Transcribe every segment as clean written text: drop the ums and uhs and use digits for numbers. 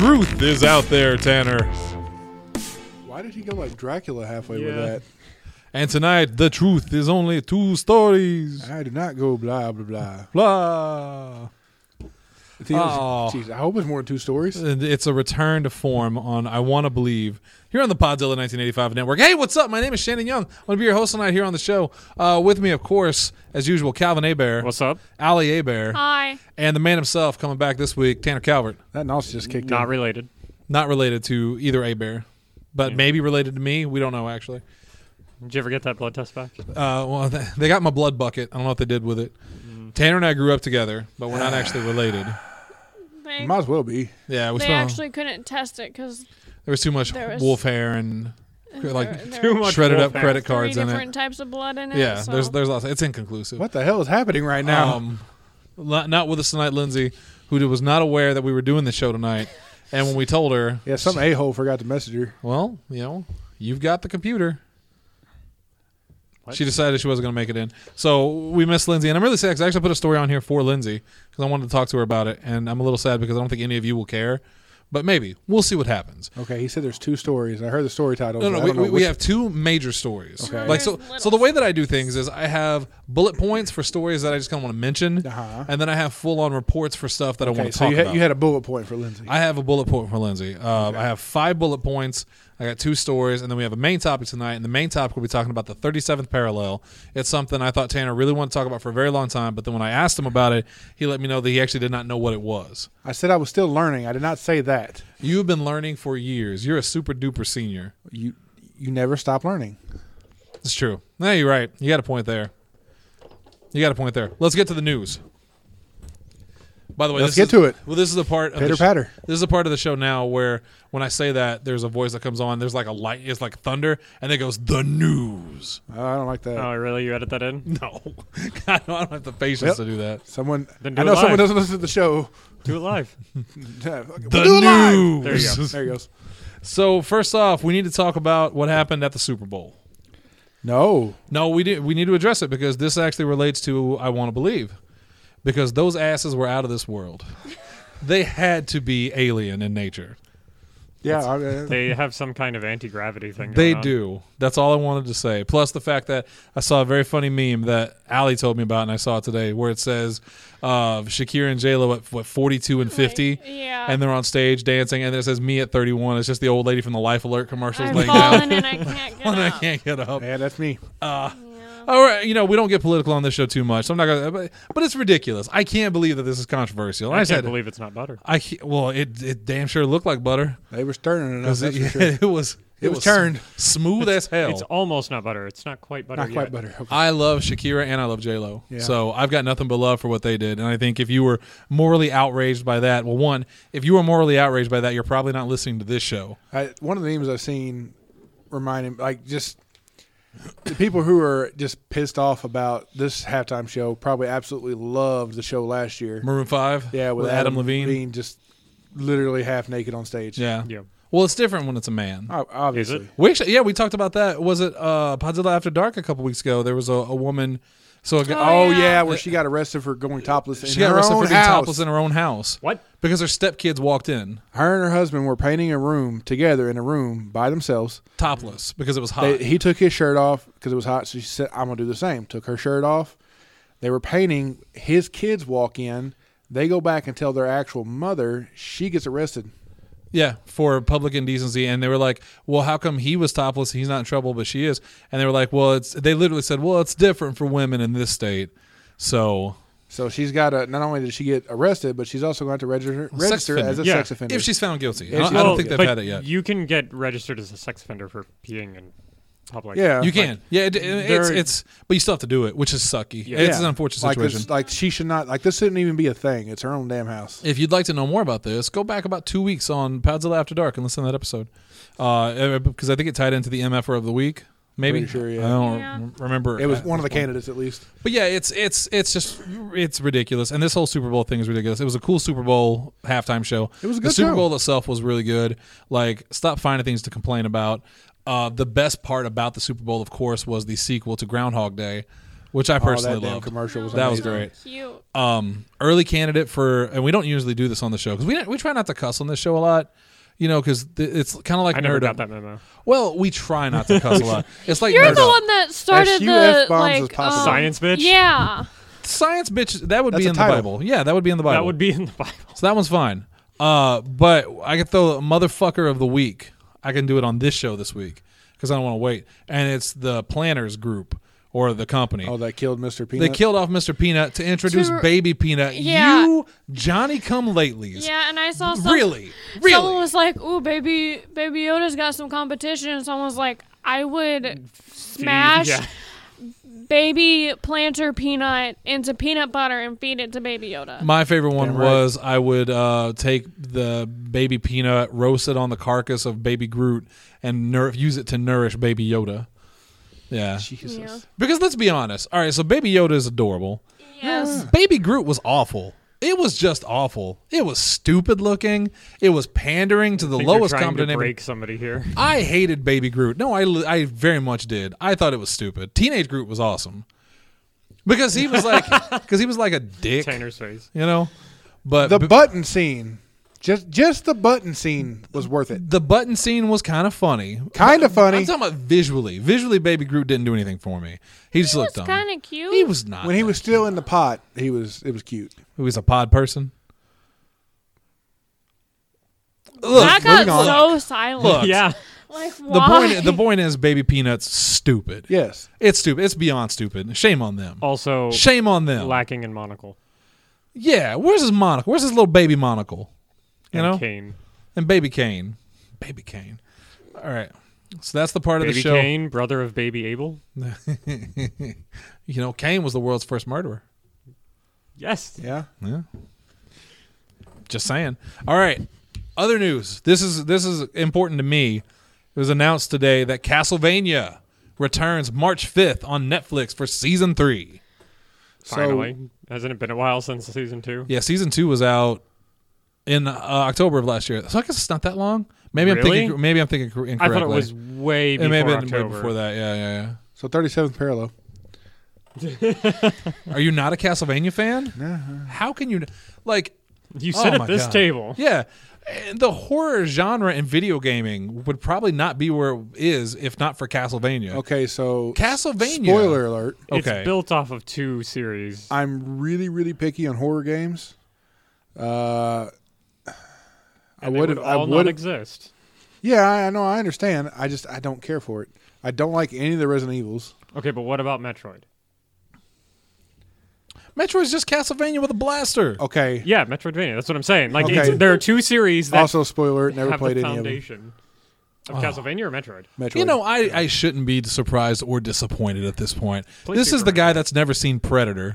truth is out there, Tanner. Why did he go like Dracula halfway with that? And tonight, the truth is only 2 stories. I do not go blah, blah, blah. Blah. Jeez, I hope it's more than 2 stories. And it's a return to form on I Want to Believe here on the Podzilla 1985 Network. Hey, what's up? My name is Shannon Young. I'm going to be your host tonight here on the show. With me, of course, as usual, Calvin Abear. What's up? Ali Abear. Hi. And the man himself coming back this week, Tanner Calvert. That noise just kicked in. Not related. Not related to either Abear, but maybe related to me. We don't know, actually. Did you ever get that blood test back? Well, they got my blood bucket. I don't know what they did with it. Tanner and I grew up together, but we're not actually related. Might as well be. Yeah, They actually couldn't test it because there was too much wolf hair and Too much shredded wolf up hair. credit cards in it. different types of blood in it. Yeah, so. there's lots. It's inconclusive. What the hell is happening right now? Not with us tonight, Lindsay, who was not aware that we were doing the show tonight. And when we told her, Yeah, some a-hole forgot to message her. well, you've got the computer. What? She decided she wasn't going to make it in. So we missed Lindsay. And I'm really sad because I actually put a story on here for Lindsay because I wanted to talk to her about it. And I'm a little sad because I don't think any of you will care. But maybe. We'll see what happens. Okay, he said there's 2 stories. I heard the story title. No, we have 2 major stories. Okay. Like so the way that I do things is I have bullet points for stories that I just kind of want to mention, and then I have full-on reports for stuff that I want to talk about. You had a bullet point for Lindsay. I have a bullet point for Lindsay. I have 5 bullet points. I got 2 stories, and then we have a main topic tonight. And the main topic will be talking about the 37th parallel. It's something I thought Tanner really wanted to talk about for a very long time, but then when I asked him about it, he let me know that he actually did not know what it was. I said I was still learning. I did not say that. You've been learning for years. You're a super duper senior. You never stop learning. It's true. No, you're right. You got a point there. Let's get to the news. By the way, Let's get to it. Well, this is the part of Pitter patter. This is a part of the show now where when I say that, there's a voice that comes on. There's like a light. It's like thunder, and it goes the news. I don't like that. Oh, really? You edit that in? No, I don't have the patience to do that. Someone Then do I it know someone live. doesn't listen to the show. Do it live. The news. There you go. There he goes. So first off, we need to talk about what happened at the Super Bowl. No. No, we need to address it because this actually relates to I Want to Believe. Because those asses were out of this world. They had to be alien in nature. Yeah. They have some kind of anti-gravity thing They going on. do. That's all I wanted to say. Plus the fact that I saw a very funny meme that Ali told me about, and I saw it today, where it says Shakira and J-Lo at 42 and 50, Yeah. and they're on stage dancing, and it says me at 31. It's just the old lady from the Life Alert commercials I've laying fallen down. and I can't get And I up. can't get up. Yeah, that's me. All right, we don't get political on this show too much. So I'm not gonna, but it's ridiculous. I can't believe that this is controversial. I can't believe it's not butter. It damn sure looked like butter. They were stirring it enough. That's for sure. It was turned. smooth as hell. It's almost not butter. It's not quite butter Not yet. quite butter. Okay. I love Shakira and I love J-Lo. Yeah. So I've got nothing but love for what they did. And I think if you were morally outraged by that, well, one, if you were morally outraged by that, you're probably not listening to this show. One of the memes I've seen reminding, like, just the people who are just pissed off about this halftime show probably absolutely loved the show last year. Maroon 5? Yeah, with Adam Levine. just literally half naked on stage. Yeah. Yeah. Well, it's different when it's a man. Obviously. Is it? We talked about that. Was it Podzilla After Dark a couple weeks ago? There was a woman. So Yeah, where she got arrested for going topless she in got her arrested own for being house. topless in her own house. What? Because her stepkids walked in Her and her husband were painting a room together in a room by themselves. topless because it was hot. He took his shirt off because it was hot, so she said, I'm going to do the same. Took her shirt off. They were painting. His kids walk in. They go back and tell their actual mother. She gets arrested. Yeah, for public indecency. And they were like, well, how come he was topless? He's not in trouble, but she is. And they were like, well, they literally said, well, it's different for women in this state. So she's got to, not only did she get arrested, but she's also going to register as a Yeah. sex offender. if she's found guilty. If I she- don't think they've but had it yet. You can get registered as a sex offender for peeing in public. Yeah. You can. It's but you still have to do it, which is sucky. Yeah. It's an unfortunate situation. Like she should not, like this shouldn't even be a thing. It's her own damn house. If you'd like to know more about this, go back about 2 weeks on Podzilla After Dark and listen to that episode. Because I think it tied into the MFR of the week. Maybe. Pretty sure, yeah. I don't Yeah. remember. It was at one of the this point. candidates at least. But yeah, it's ridiculous. And this whole Super Bowl thing is ridiculous. It was a cool Super Bowl halftime show. It was a The good Super show. Bowl itself was really good. Like, stop finding things to complain about. The best part about the Super Bowl, of course, was the sequel to Groundhog Day, which I personally that damn loved. commercial was That was amazing. great. Cute. Early candidate for, and we don't usually do this on the show because we try not to cuss on this show a lot. Because it's kind of like I never nerd. got that memo. Well, we try not to cuss a lot. It's like You're nerd the up. one that started SU the F-bombs is like possible. Science bitch? Yeah. Science bitch. That would That's be a in the title. Bible. Yeah, that would be in the Bible. That would be in the Bible. So that one's fine. But I could throw a motherfucker of the week. I can do it on this show this week because I don't want to wait. And it's the Planners Group or the company. Oh, that killed Mr. Peanut. They killed off Mr. Peanut to introduce To- Baby Peanut. Yeah. You Johnny come latelys. Yeah, and I saw some. Really? Someone was like, "Ooh, baby Yoda's got some competition." And someone was like, "I would smash Yeah. baby planter peanut into peanut butter and feed it to Baby Yoda." My favorite one Damn right. was I would take the Baby Peanut, roast it on the carcass of Baby Groot, and use it to nourish Baby Yoda. Yeah. Jesus. Yeah. Because let's be honest. All right, so Baby Yoda is adorable. Yes. Baby Groot was awful. It was just awful. It was stupid looking. It was pandering to the I think lowest you're trying common to denominator. break somebody here. I hated Baby Groot. No, I very much did. I thought it was stupid. Teenage Groot was awesome because he was like a dick, Tanner's face. you know. But The button scene. Just the button scene was worth it. the button scene was kind of funny. Kind of funny. I'm talking about visually. Visually, Baby Groot didn't do anything for me. He just looked It's dumb. kind of cute. He was not. When he that was still cute. in the pot, it was cute. He was a pod person. Look, that got moving on. so silent. Look. Yeah. Like, the why? point is Baby Peanut's stupid. Yes. It's stupid. It's beyond stupid. Shame on them. Also, Shame on them. lacking in monocle. Yeah, where's his monocle? Where's his little baby monocle? You and know? Kane. And Baby Kane. Baby Kane. All right. So that's the part of Baby the show. Kane, brother of Baby Abel. Kane was the world's first murderer. Yes. Yeah. Yeah. Just saying. All right. Other news. This is important to me. It was announced today that Castlevania returns March 5th on Netflix for season 3. Finally. Hasn't it been a while since season 2? Yeah, season 2 was out in October of last year. So I guess it's not that long. Maybe Really? I'm thinking incorrectly. I thought it was way It before may have been way October. before that. Yeah. So 37th parallel. Are you not a Castlevania fan? No. How can you like? You Oh sit my at this God. table. Yeah, and the horror genre in video gaming would probably not be where it is if not for Castlevania. Okay, so Castlevania. spoiler alert. Okay. It's built off of 2 series. I'm really, really picky on horror games. And they would all not exist. Yeah, I know. I understand. I don't care for it. I don't like any of the Resident Evils. Okay, but what about Metroid? Metroid's just Castlevania with a blaster. Okay. Yeah, Metroidvania. That's what I'm saying. Like, Okay. there are 2 series that Also, spoiler alert. Never have played the any of them. foundation of Castlevania or Metroid. Metroid. You know, I shouldn't be surprised or disappointed at this point. Please This be is the guy correct. that's never seen Predator.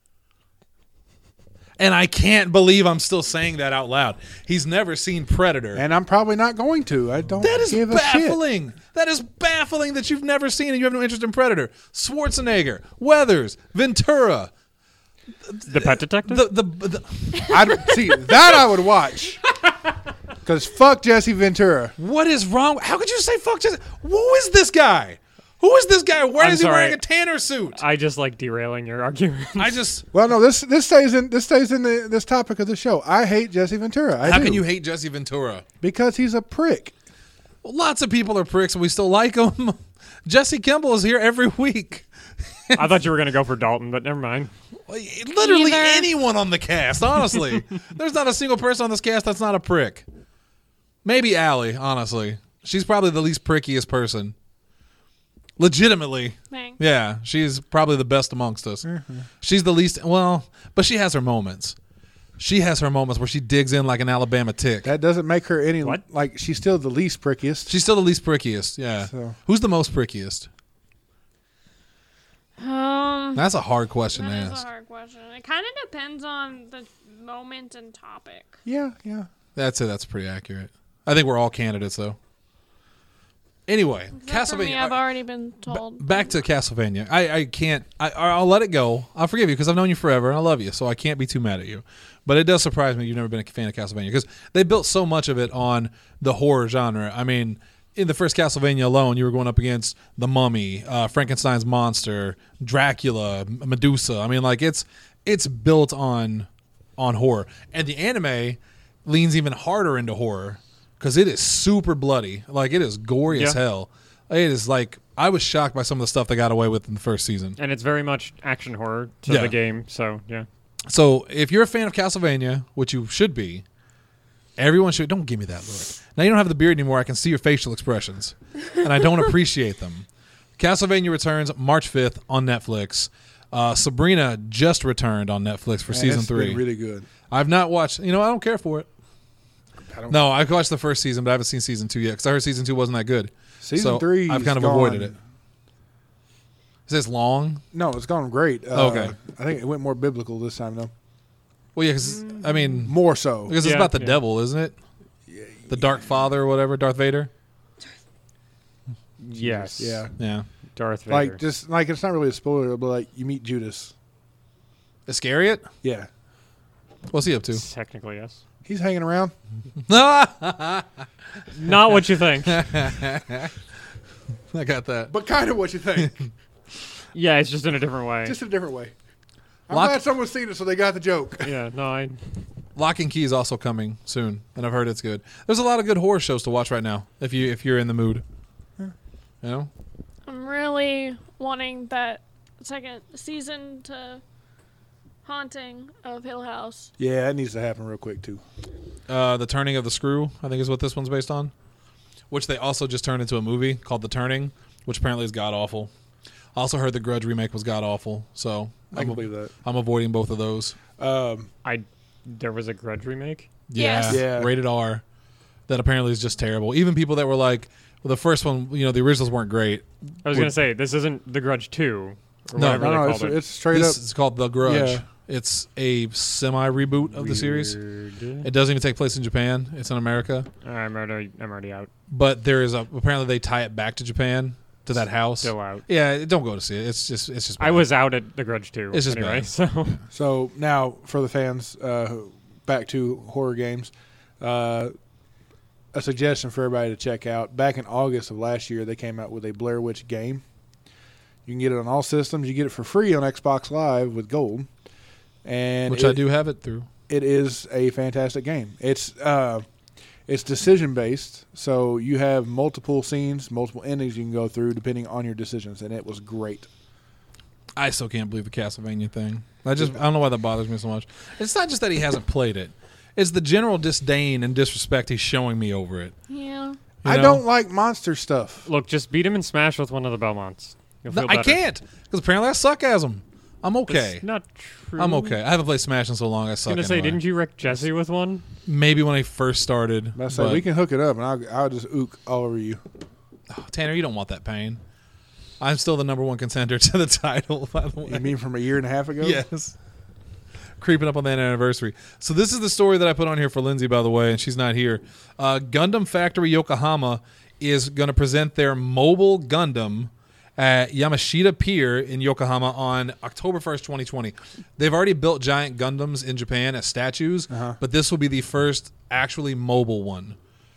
And I can't believe I'm still saying that out loud. He's never seen Predator. and I'm probably not going to. I don't That is give a shit. baffling. That is baffling that you've never seen and you have no interest in Predator. Schwarzenegger, Weathers, Ventura. The Pet Detective? See, that I would watch. Because fuck Jesse Ventura. What is wrong? How could you say fuck Jesse? Who is this guy? Who is this guy? Why I'm is he sorry. wearing a Tanner suit? I just like derailing your argument. Well, no, this stays in this topic of the show. I hate Jesse Ventura. I How do. can you hate Jesse Ventura? Because he's a prick. Well, lots of people are pricks and we still like him. Jesse Kimball is here every week. I thought you were going to go for Dalton, but never mind. Literally Either. anyone on the cast, honestly. There's not a single person on this cast that's not a prick. Maybe Allie, honestly. She's probably the least prickiest person. Legitimately. Bang. Yeah, she's probably the best amongst us. Mm-hmm. She's the least, well, but she has her moments. She has her moments where she digs in like an Alabama tick. That doesn't make her any What? like she's still the least prickiest. She's still the least prickiest, yeah. So. Who's the most prickiest? That's a hard question to That is ask. a hard question. It kind of depends on the moment and topic. Yeah. That's it. That's pretty accurate. I think we're all candidates, though. Anyway, Except for me, I've Castlevania. already been told. Back to Castlevania. I can't. I'll let it go. I'll forgive you because I've known you forever and I love you, so I can't be too mad at you. But it does surprise me you've never been a fan of Castlevania because they built so much of it on the horror genre. I mean, in the first Castlevania alone, you were going up against the Mummy, Frankenstein's monster, Dracula, Medusa. I mean, like it's built on horror, and the anime leans even harder into horror because it is super bloody. Like it is gory as hell. It is like I was shocked by some of the stuff they got away with in the first season. And it's very much action horror to Yeah. the game. So yeah. So if you're a fan of Castlevania, which you should be, everyone should. Don't give me that look. Now you don't have the beard anymore. I can see your facial expressions, and I don't appreciate them. Castlevania returns March 5th on Netflix. Sabrina just returned on Netflix for season It's been 3. really good. I've not watched. I don't care for it. I don't. No, I watched the first season, but I haven't seen season 2 yet because I heard season 2 wasn't that good. Season So 3. I've kind of avoided it. Is this long? No, it's gone great. Okay. I think it went more biblical this time though. Well, yeah, because I mean, More so. because it's Yeah, about the yeah. devil, isn't it? The Dark Father or whatever, Darth Vader. Yes. Yeah. Yeah. Darth Vader. Like just like it's not really a spoiler, but like you meet Judas. Iscariot? Yeah. What's he up to? Technically, yes. He's hanging around. Not what you think. I got that. But kind of what you think. Yeah, it's just in a different way. Just a different way. I'm Lock- glad someone's seen it so they got the joke. Yeah, no, I. Lock and Key is also coming soon, and I've heard it's good. There's a lot of good horror shows to watch right now if you're in the mood. You know? I'm really wanting that second season to Haunting of Hill House. Yeah, that needs to happen real quick too. The Turning of the Screw, I think is what this one's based on, which they also just turned into a movie called The Turning, which apparently is god-awful. I also heard the Grudge remake was god-awful, so I can believe that. I'm avoiding both of those. There was a Grudge remake. Yeah, Yes. Yeah. rated R. That apparently is just terrible. Even people that were like, well, the first one, the originals weren't great. I was gonna say this isn't the Grudge 2 or No, whatever they No, called it. it's straight This up. is called The Grudge. Yeah. It's a semi-reboot of the series. Weird. It doesn't even take place in Japan. It's in America. I'm already out. But there is apparently they tie it back to Japan, to that house. Still out. Yeah, don't go to see it. It's just I bad. was out at the Grudge 2. It's just anyway. bad. So So now for the fans, back to horror games. A suggestion for everybody to check out. Back in August of last year, they came out with a Blair Witch game. You can get it on all systems. You get it for free on Xbox Live with Gold. And which I do have it through. It is a fantastic game. It's decision based, so you have multiple scenes, multiple endings you can go through depending on your decisions, and it was great. I still can't believe the Castlevania thing. I don't know why that bothers me so much. It's not just that he hasn't played it. It's the general disdain and disrespect he's showing me over it. Yeah. I know? don't like monster stuff. look, just beat him in Smash with one of the Belmonts. You'll No, feel I better. can't because apparently I suck as him. I'm okay. It's not true. I'm okay. I haven't played Smash in so long. I I was suck. gonna say, anyway. didn't you wreck Jesse with one? Maybe when I first started. But I say we can hook it up, and I'll just ook all over you. Oh, Tanner, you don't want that pain. I'm still the number one contender to the title. By the way, You mean from a year and a half ago? yes. Creeping up on that anniversary. So this is the story that I put on here for Lindsay, by the way, and she's not here. Gundam Factory Yokohama is going to present their mobile Gundam at Yamashita Pier in Yokohama on October 1st, 2020. They've already built giant Gundams in Japan as statues, but this will be the first actually mobile one.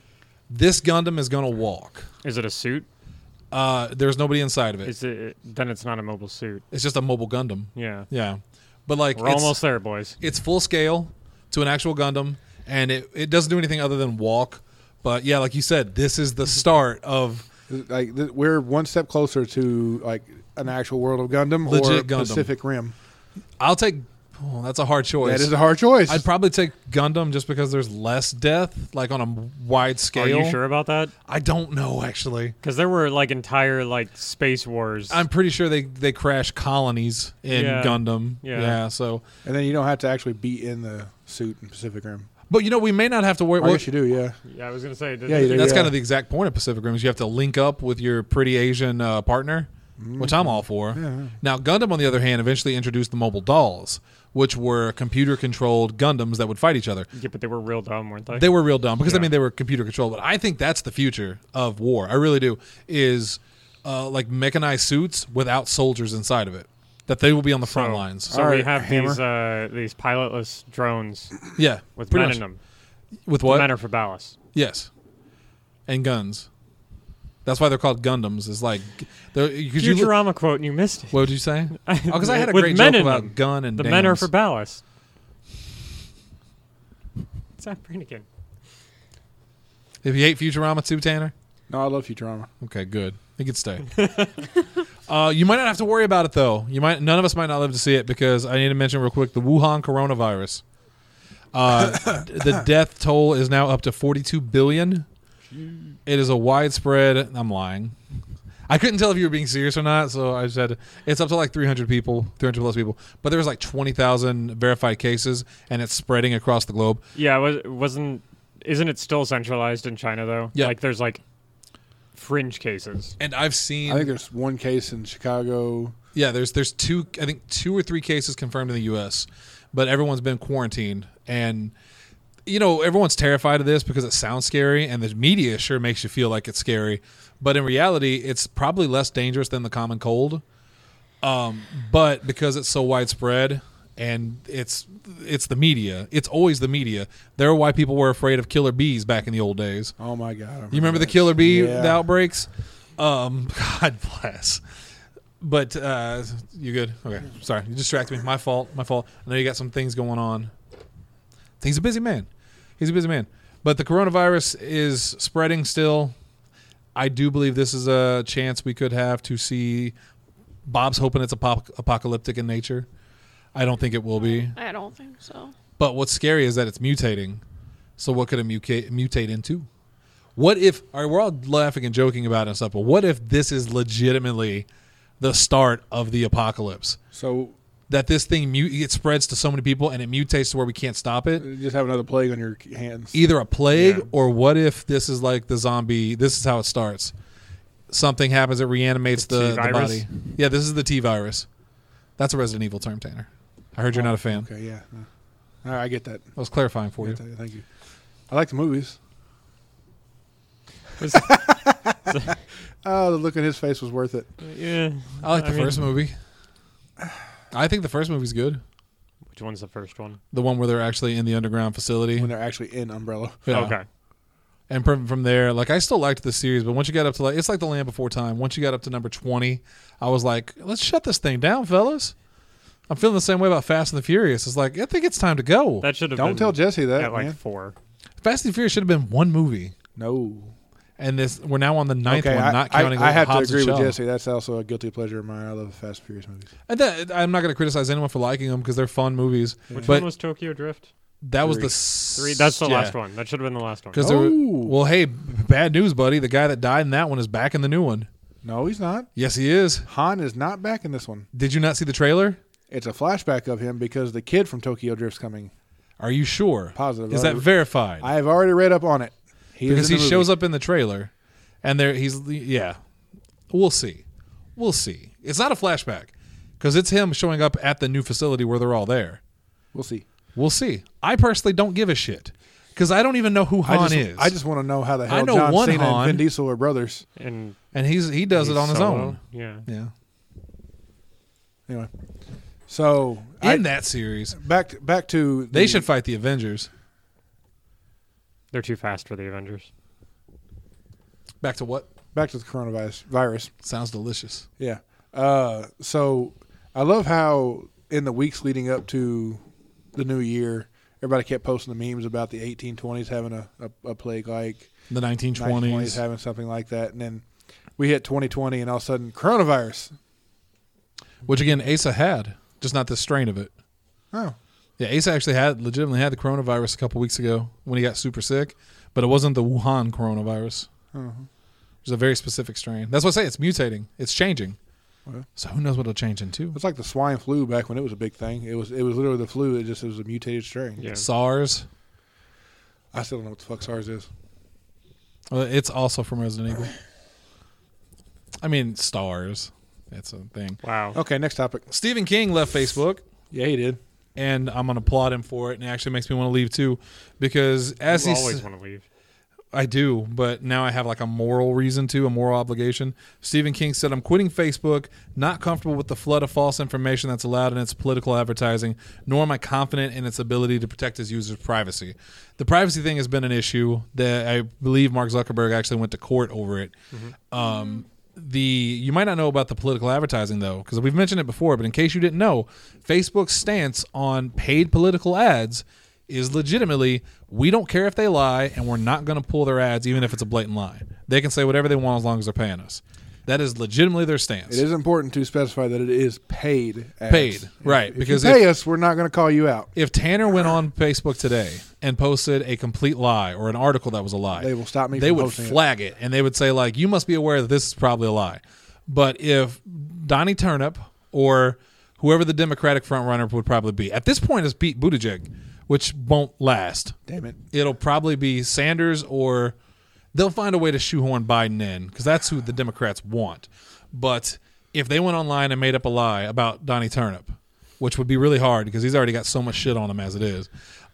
This Gundam is going to walk. Is it a suit? There's nobody inside of it. Is it? Then it's not a mobile suit. It's just a mobile Gundam. Yeah. Yeah. But like We're almost there, boys. it's full scale to an actual Gundam, and it doesn't do anything other than walk. But yeah, like you said, this is the start of Like we're one step closer to like an actual World of Gundam or Legit Gundam. Pacific Rim. I'll take. Oh, that's a hard choice. That is a hard choice. I'd probably take Gundam just because there's less death, like on a wide Are scale. you sure about that? I don't know actually. Because there were like entire like space wars. I'm pretty sure they crash colonies in Yeah. Gundam. Yeah. So, and then you don't have to actually be in the suit in Pacific Rim. but we may not have to worry. I guess you do, yeah. yeah, I was gonna say. Yeah, you do. That's Yeah. kind of the exact point of Pacific Rim is you have to link up with your pretty Asian partner, which I'm all for. Yeah. Now, Gundam, on the other hand, eventually introduced the mobile dolls, which were computer-controlled Gundams that would fight each other. Yeah, but they were real dumb, weren't they? They were real dumb because, Yeah. they were computer-controlled. But I think that's the future of war. I really do, is like mechanized suits without soldiers inside of it, that they will be on the front lines. So All we right, have Hammer. these pilotless drones Yeah. with pretty men much. in them. With The what? men are for ballast. Yes. And guns. That's why they're called Gundams. It's like because you look, Futurama quote and you missed it. what did you say? Oh, because I had a With great men joke in about them. gun and The dams. men are for ballast. Zach Brannigan. If you hate Futurama too, Tanner. No, I love Futurama. Okay, good. He could stay. You might not have to worry about it though. None of us might not live to see it because I need to mention real quick the Wuhan coronavirus. The death toll is now up to 42 billion. It is a widespread. I'm lying. I couldn't tell if you were being serious or not, so I said it's up to like 300 plus people. But there was like 20,000 verified cases, and it's spreading across the globe. Yeah, isn't it still centralized in China though? Yeah. Like there's like fringe cases. And I've seen. I think there's one case in Chicago. Yeah, there's two. I think 2 or 3 cases confirmed in the U.S., but everyone's been quarantined, and everyone's terrified of this because it sounds scary, and the media sure makes you feel like it's scary, but in reality, it's probably less dangerous than the common cold. But because it's so widespread, and it's the media, it's always the media. They're why people were afraid of killer bees back in the old days. Oh my God! You remember the killer bee Yeah. the outbreaks? God bless. But you good? Okay. Sorry, you distracted me. My fault. I know you got some things going on. He's a busy man. But the coronavirus is spreading still. I do believe this is a chance we could have to see. Bob's hoping it's apocalyptic in nature. I don't think it will be. I don't think so. But what's scary is that it's mutating. So what could it mutate into? What if, all right, we're all laughing and joking about it and stuff, but what if this is legitimately the start of the apocalypse? So That this thing it spreads to so many people and it mutates to where we can't stop it? just have another plague on your hands. Either a plague Yeah. or what if this is like the zombie, this is how it starts. Something happens that reanimates the T-virus? body. Yeah, this is the T-virus. That's a Resident Evil term, Tanner. I heard you're not a fan. Okay, yeah. All right, I get that. I was clarifying for you. Thank you. I like the movies. Oh, the look on his face was worth it. Yeah. I like the first movie. I think the first movie's good. Which one's the first one? The one where they're actually in the underground facility. When they're actually in Umbrella. Yeah. Okay. And from there, like I still liked the series, but once you got up to it's like The Land Before Time. Once you got up to number 20, I was like, let's shut this thing down, fellas. I'm feeling the same way about Fast and the Furious. It's like I think it's time to go. That should have Don't been tell Jesse that, at like man. 4. Fast and the Furious should have been one movie, No. and we're now on the 9th one, not counting. I have to Hobbs and agree with Shaw. Jesse. That's also a guilty pleasure of mine. I love the Fast and Furious movies. And I'm not going to criticize anyone for liking them because they're fun movies. Which But one was Tokyo Drift? that was 3. That's the last one. That should have been the last one. Because Oh. well, hey, bad news, buddy. The guy that died in that one is back in the new one. No, he's not. Yes, he is. Han is not back in this one. Did you not see the trailer? It's a flashback of him because the kid from Tokyo Drift's coming. Are you sure? Positive. Is that verified? I have already read up on it. Because he shows up in the trailer, and we'll see. It's not a flashback because it's him showing up at the new facility where they're all there. We'll see. We'll see. I personally don't give a shit because I don't even know who Han is. I just want to know how the I hell know John one Cena Han. and Vin Diesel are brothers. And he does it on his Solo. own. Yeah. Yeah. Anyway, so In that series, back to they should fight the Avengers. They're too fast for the Avengers. Back to what? back to the coronavirus. Sounds delicious. Yeah. So I love how in the weeks leading up to the new year, everybody kept posting the memes about the 1820s having a plague like The 1920s 1920s. having something like that, and then we hit 2020, and all of a sudden coronavirus. Which again, Asa had, just not this strain of it. Oh, Yeah, Asa actually legitimately had the coronavirus a couple weeks ago when he got super sick, but it wasn't the Wuhan coronavirus. It was a very specific strain. That's what I say. It's mutating. It's changing. Okay. So who knows what it'll change into? it's like the swine flu back when it was a big thing. It was literally the flu. It was a mutated strain. Yeah. SARS. I still don't know what the fuck SARS is. Well, it's also from Resident Evil. I mean, stars. That's a thing. Wow. Okay, next topic. Stephen King left Facebook, Yeah, he did. and I'm going to applaud him for it, and it actually makes me want to leave too, because as You he's always want to leave. I do, but now I have like a moral reason to, a moral obligation. Stephen King said, I'm quitting Facebook, not comfortable with the flood of false information that's allowed in its political advertising, nor am I confident in its ability to protect its users' privacy. The privacy thing has been an issue that I believe Mark Zuckerberg actually went to court over it. You might not know about the political advertising, though, because we've mentioned it before, but in case you didn't know, Facebook's stance on paid political ads is legitimately, we don't care if they lie, and we're not going to pull their ads even if it's a blatant lie. They can say whatever they want as long as they're paying us. That is legitimately their stance. It is important to specify that it is paid ads. Paid, right. If because you pay us, we're not going to call you out. if Tanner went on Facebook today and posted a complete lie or an article that was a lie, They will stop me they from would posting it. flag it, and they would say, like, you must be aware that this is probably a lie. But if Donnie Turnip or whoever the Democratic frontrunner would probably be, at this point is Pete Buttigieg, which won't last. Damn it. It'll probably be Sanders, or they'll find a way to shoehorn Biden in because that's who the Democrats want. But if they went online and made up a lie about Donnie Turnip, which would be really hard because he's already got so much shit on him as it is,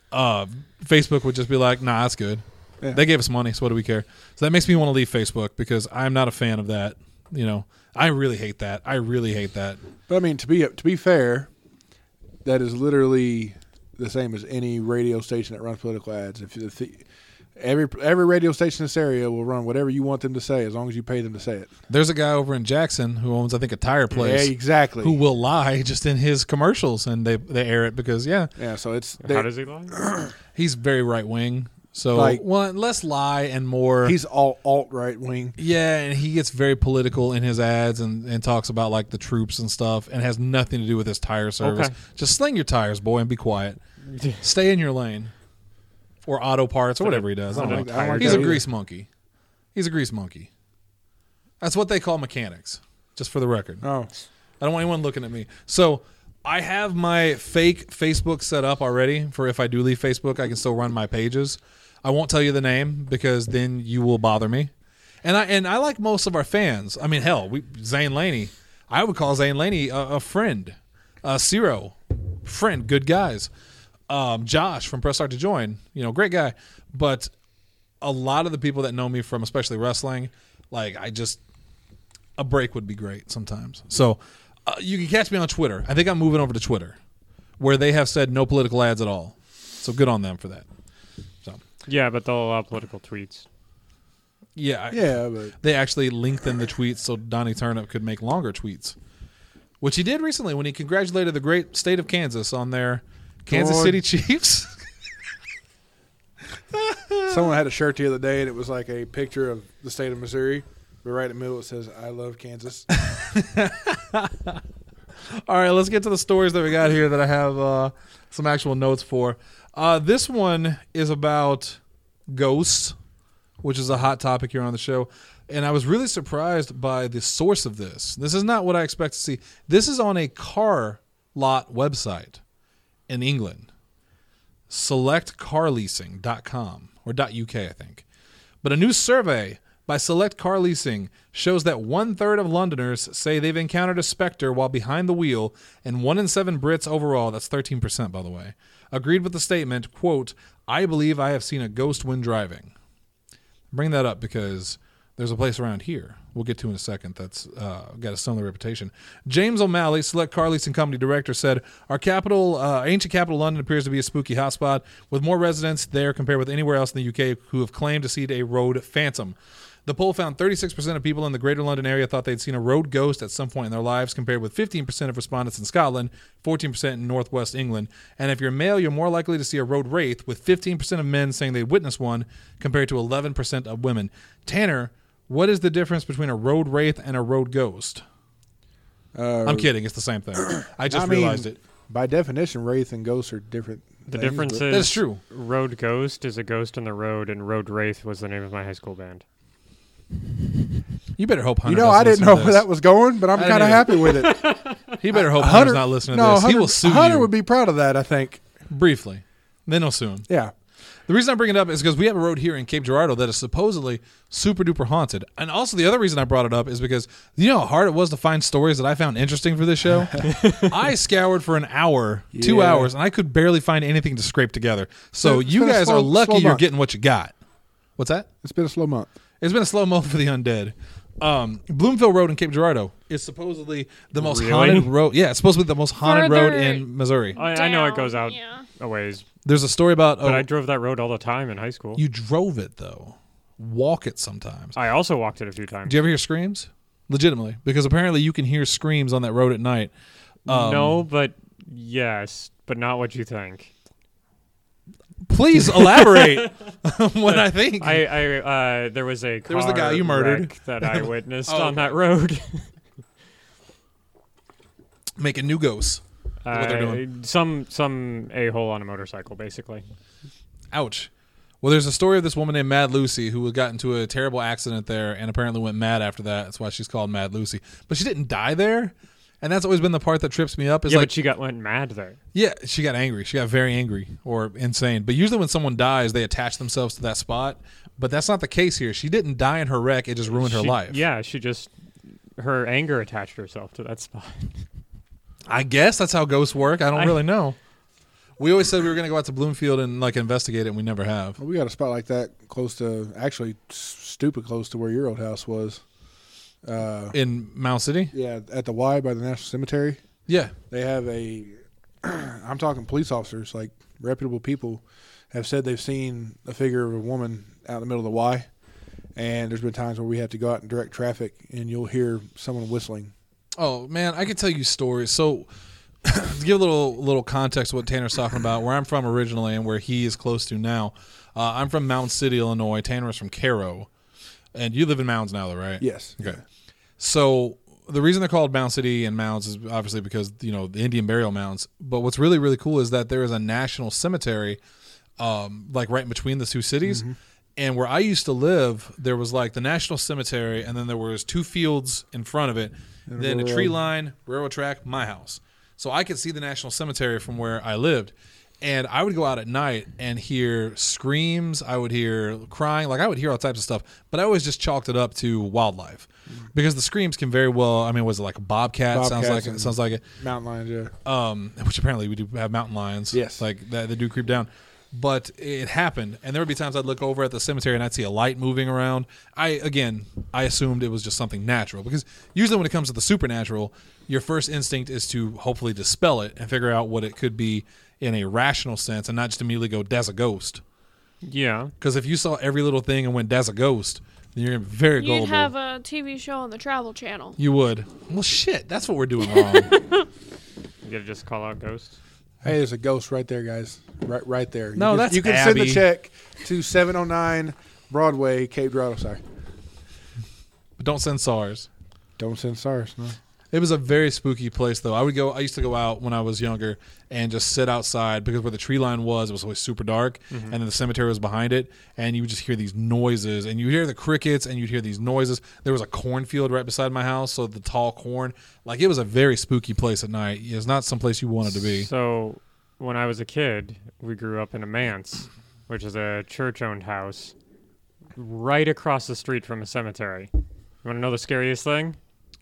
Facebook would just be like, nah, that's good. Yeah. They gave us money, so what do we care? So that makes me want to leave Facebook because I'm not a fan of that. You know, I really hate that. I really hate that. But I mean, to be fair, that is literally the same as any radio station that runs political ads. Every radio station in this area will run whatever you want them to say as long as you pay them to say it. There's a guy over in Jackson who owns, I think, a tire place. Yeah, exactly. Who will lie just in his commercials, and they air it because, Yeah, so it's How does he lie? he's very right wing. So, Like- well, less lie and more. he's all alt right wing. Yeah, and he gets very political in his ads and talks about like the troops and stuff, and has nothing to do with his tire service. Okay. Just sling your tires, boy, and be quiet. Stay in your lane, or auto parts, or whatever he does. I don't know. I don't like He's that a either. grease monkey. He's a grease monkey. That's what they call mechanics. Just for the record, Oh, I don't want anyone looking at me. So I have my fake Facebook set up already for if I do leave Facebook, I can still run my pages. I won't tell you the name because then you will bother me. And I like most of our fans. I mean, hell, Zane Laney. I would call Zane Laney a friend. Ciro, friend, good guys. Josh from Press Start to Join, great guy. But a lot of the people that know me from especially wrestling, like a break would be great sometimes. So you can catch me on Twitter. I think I'm moving over to Twitter, where they have said no political ads at all. So good on them for that. Yeah, but they'll allow political tweets. Yeah, but they actually lengthened the tweets so Donnie Turnip could make longer tweets, which he did recently when he congratulated the great state of Kansas on their Kansas Lord. City Chiefs. someone had a shirt the other day and it was like a picture of the state of Missouri, but right in the middle it says "I love Kansas." All right, let's get to the stories that we got here that I have some actual notes for. This one is about ghosts, which is a hot topic here on the show. And I was really surprised by the source of this. This is not what I expect to see. This is on a car lot website in England, selectcarleasing.com or .uk, I think. But a new survey by Select Car Leasing shows that 1/3 of Londoners say they've encountered a specter while behind the wheel, and 1 in 7 Brits overall, that's 13% by the way, agreed with the statement, quote, "I believe I have seen a ghost when driving." Bring that up because there's a place around here we'll get to in a second that's got a similar reputation. James O'Malley, Select Car Leasing Company Director, said, "Our capital, ancient capital London appears to be a spooky hotspot, with more residents there compared with anywhere else in the UK who have claimed to see a road phantom." The poll found 36% of people in the Greater London area thought they'd seen a road ghost at some point in their lives, compared with 15% of respondents in Scotland, 14% in northwest England. And if you're male, you're more likely to see a road wraith, with 15% of men saying they witnessed one, compared to 11% of women. Tanner, what is the difference between a road wraith and a road ghost? I'm kidding. It's the same thing. I just realized it. By definition, wraith and ghosts are different. The things, difference but- is That's true. Road Ghost is a ghost on the road, and Road Wraith was the name of my high school band. You better hope Hunter You know, doesn't I didn't listen know to where this. that was going, but I'm I didn't kind of either. happy with it. He better hope Hunter's not listening to this. He will sue Hunter you would be proud of that, I think. briefly. Then he'll sue him. Yeah. The reason I bring it up is because we have a road here in Cape Girardeau that is supposedly super duper haunted. And also the other reason I brought it up is because you know how hard it was to find stories that I found interesting for this show? I scoured for an hour, 2 Yeah. hours, and I could barely find anything to scrape together. So It's you been a guys slow- are lucky slow you're month. getting what you got. What's that? It's been a slow month. It's been a slow month for the undead. Bloomfield Road in Cape Girardeau is supposedly the most Really? haunted road. Yeah, it's supposed to be the most haunted road Further in Missouri. I know it Down, goes out Yeah. a ways, There's a story about but I drove that road all the time in high school. you drove it though. Walk it sometimes. I also walked it a few times. Do you ever hear screams? Legitimately, because apparently you can hear screams on that road at night. No, but yes, but not what you think. Please elaborate on what I think. There was a car There was the guy you murdered. wreck that I witnessed Oh, on that road. Making new ghosts. What they're doing. Some a-hole on a motorcycle, basically. Ouch. Well, there's a story of this woman named Mad Lucy who got into a terrible accident there and apparently went mad after that. That's why she's called Mad Lucy. But she didn't die there. And that's always been the part that trips me up. Is Yeah, like, but she went mad there. yeah, she got angry. She got very angry or insane. But usually when someone dies, they attach themselves to that spot. But that's not the case here. She didn't die in her wreck. It just ruined her life. Yeah, her anger attached herself to that spot. I guess that's how ghosts work. I don't I- really know. We always said we were going to go out to Bloomfield and like investigate it, and we never have. Well, we got a spot like that close to, actually stupid close to where your old house was. In Mound City? Yeah, at the Y by the National Cemetery. Yeah. They have a, I'm talking police officers, like reputable people, have said they've seen a figure of a woman out in the middle of the Y. And there's been times where we have to go out and direct traffic, and you'll hear someone whistling. Oh, man, I could tell you stories. So to give a little context of what Tanner's talking about, where I'm from originally and where he is close to now, I'm from Mound City, Illinois. Tanner is from Cairo. And you live in Mounds now, though, right? Yes. Okay. So the reason they're called Mound City and Mounds is obviously because, the Indian burial mounds. But what's really, really cool is that there is a national cemetery like right in between the two cities. Mm-hmm. And where I used to live, there was like the national cemetery, and then there was 2 fields in front of it, And then a railroad. tree line, railroad track, my house. So I could see the national cemetery from where I lived. And I would go out at night and hear screams. I would hear crying. Like, I would hear all types of stuff. But I always just chalked it up to wildlife. Because the screams can very well, I mean, was it like a bobcat? Sounds like it. Mountain lions, yeah. Which apparently we do have mountain lions. Yes. Like, that they do creep down. But it happened. And there would be times I'd look over at the cemetery and I'd see a light moving around. I assumed it was just something natural. Because usually when it comes to the supernatural, your first instinct is to hopefully dispel it and figure out what it could be in a rational sense and not just immediately go, that's a ghost. Yeah. Because if you saw every little thing and went, that's a ghost, then you're very gullible. You'd have a TV show on the Travel Channel. You would. Well, shit, that's what we're doing wrong. You gotta just call out ghosts. Hey, there's a ghost right there, guys. Right there. No, that's you can Abby. send the check to 709 Broadway, Cape Girardeau. Sorry. But don't send SARS. Don't send SARS, no. It was a very spooky place, though. I used to go out when I was younger and just sit outside because where the tree line was, it was always super dark, and then the cemetery was behind it, and you would just hear these noises, and you hear the crickets, and you'd hear these noises. There was a cornfield right beside my house, so the tall corn, like it was a very spooky place at night. It's not someplace you wanted to be. So, when I was a kid, we grew up in a manse, which is a church-owned house, right across the street from a cemetery. You want to know the scariest thing?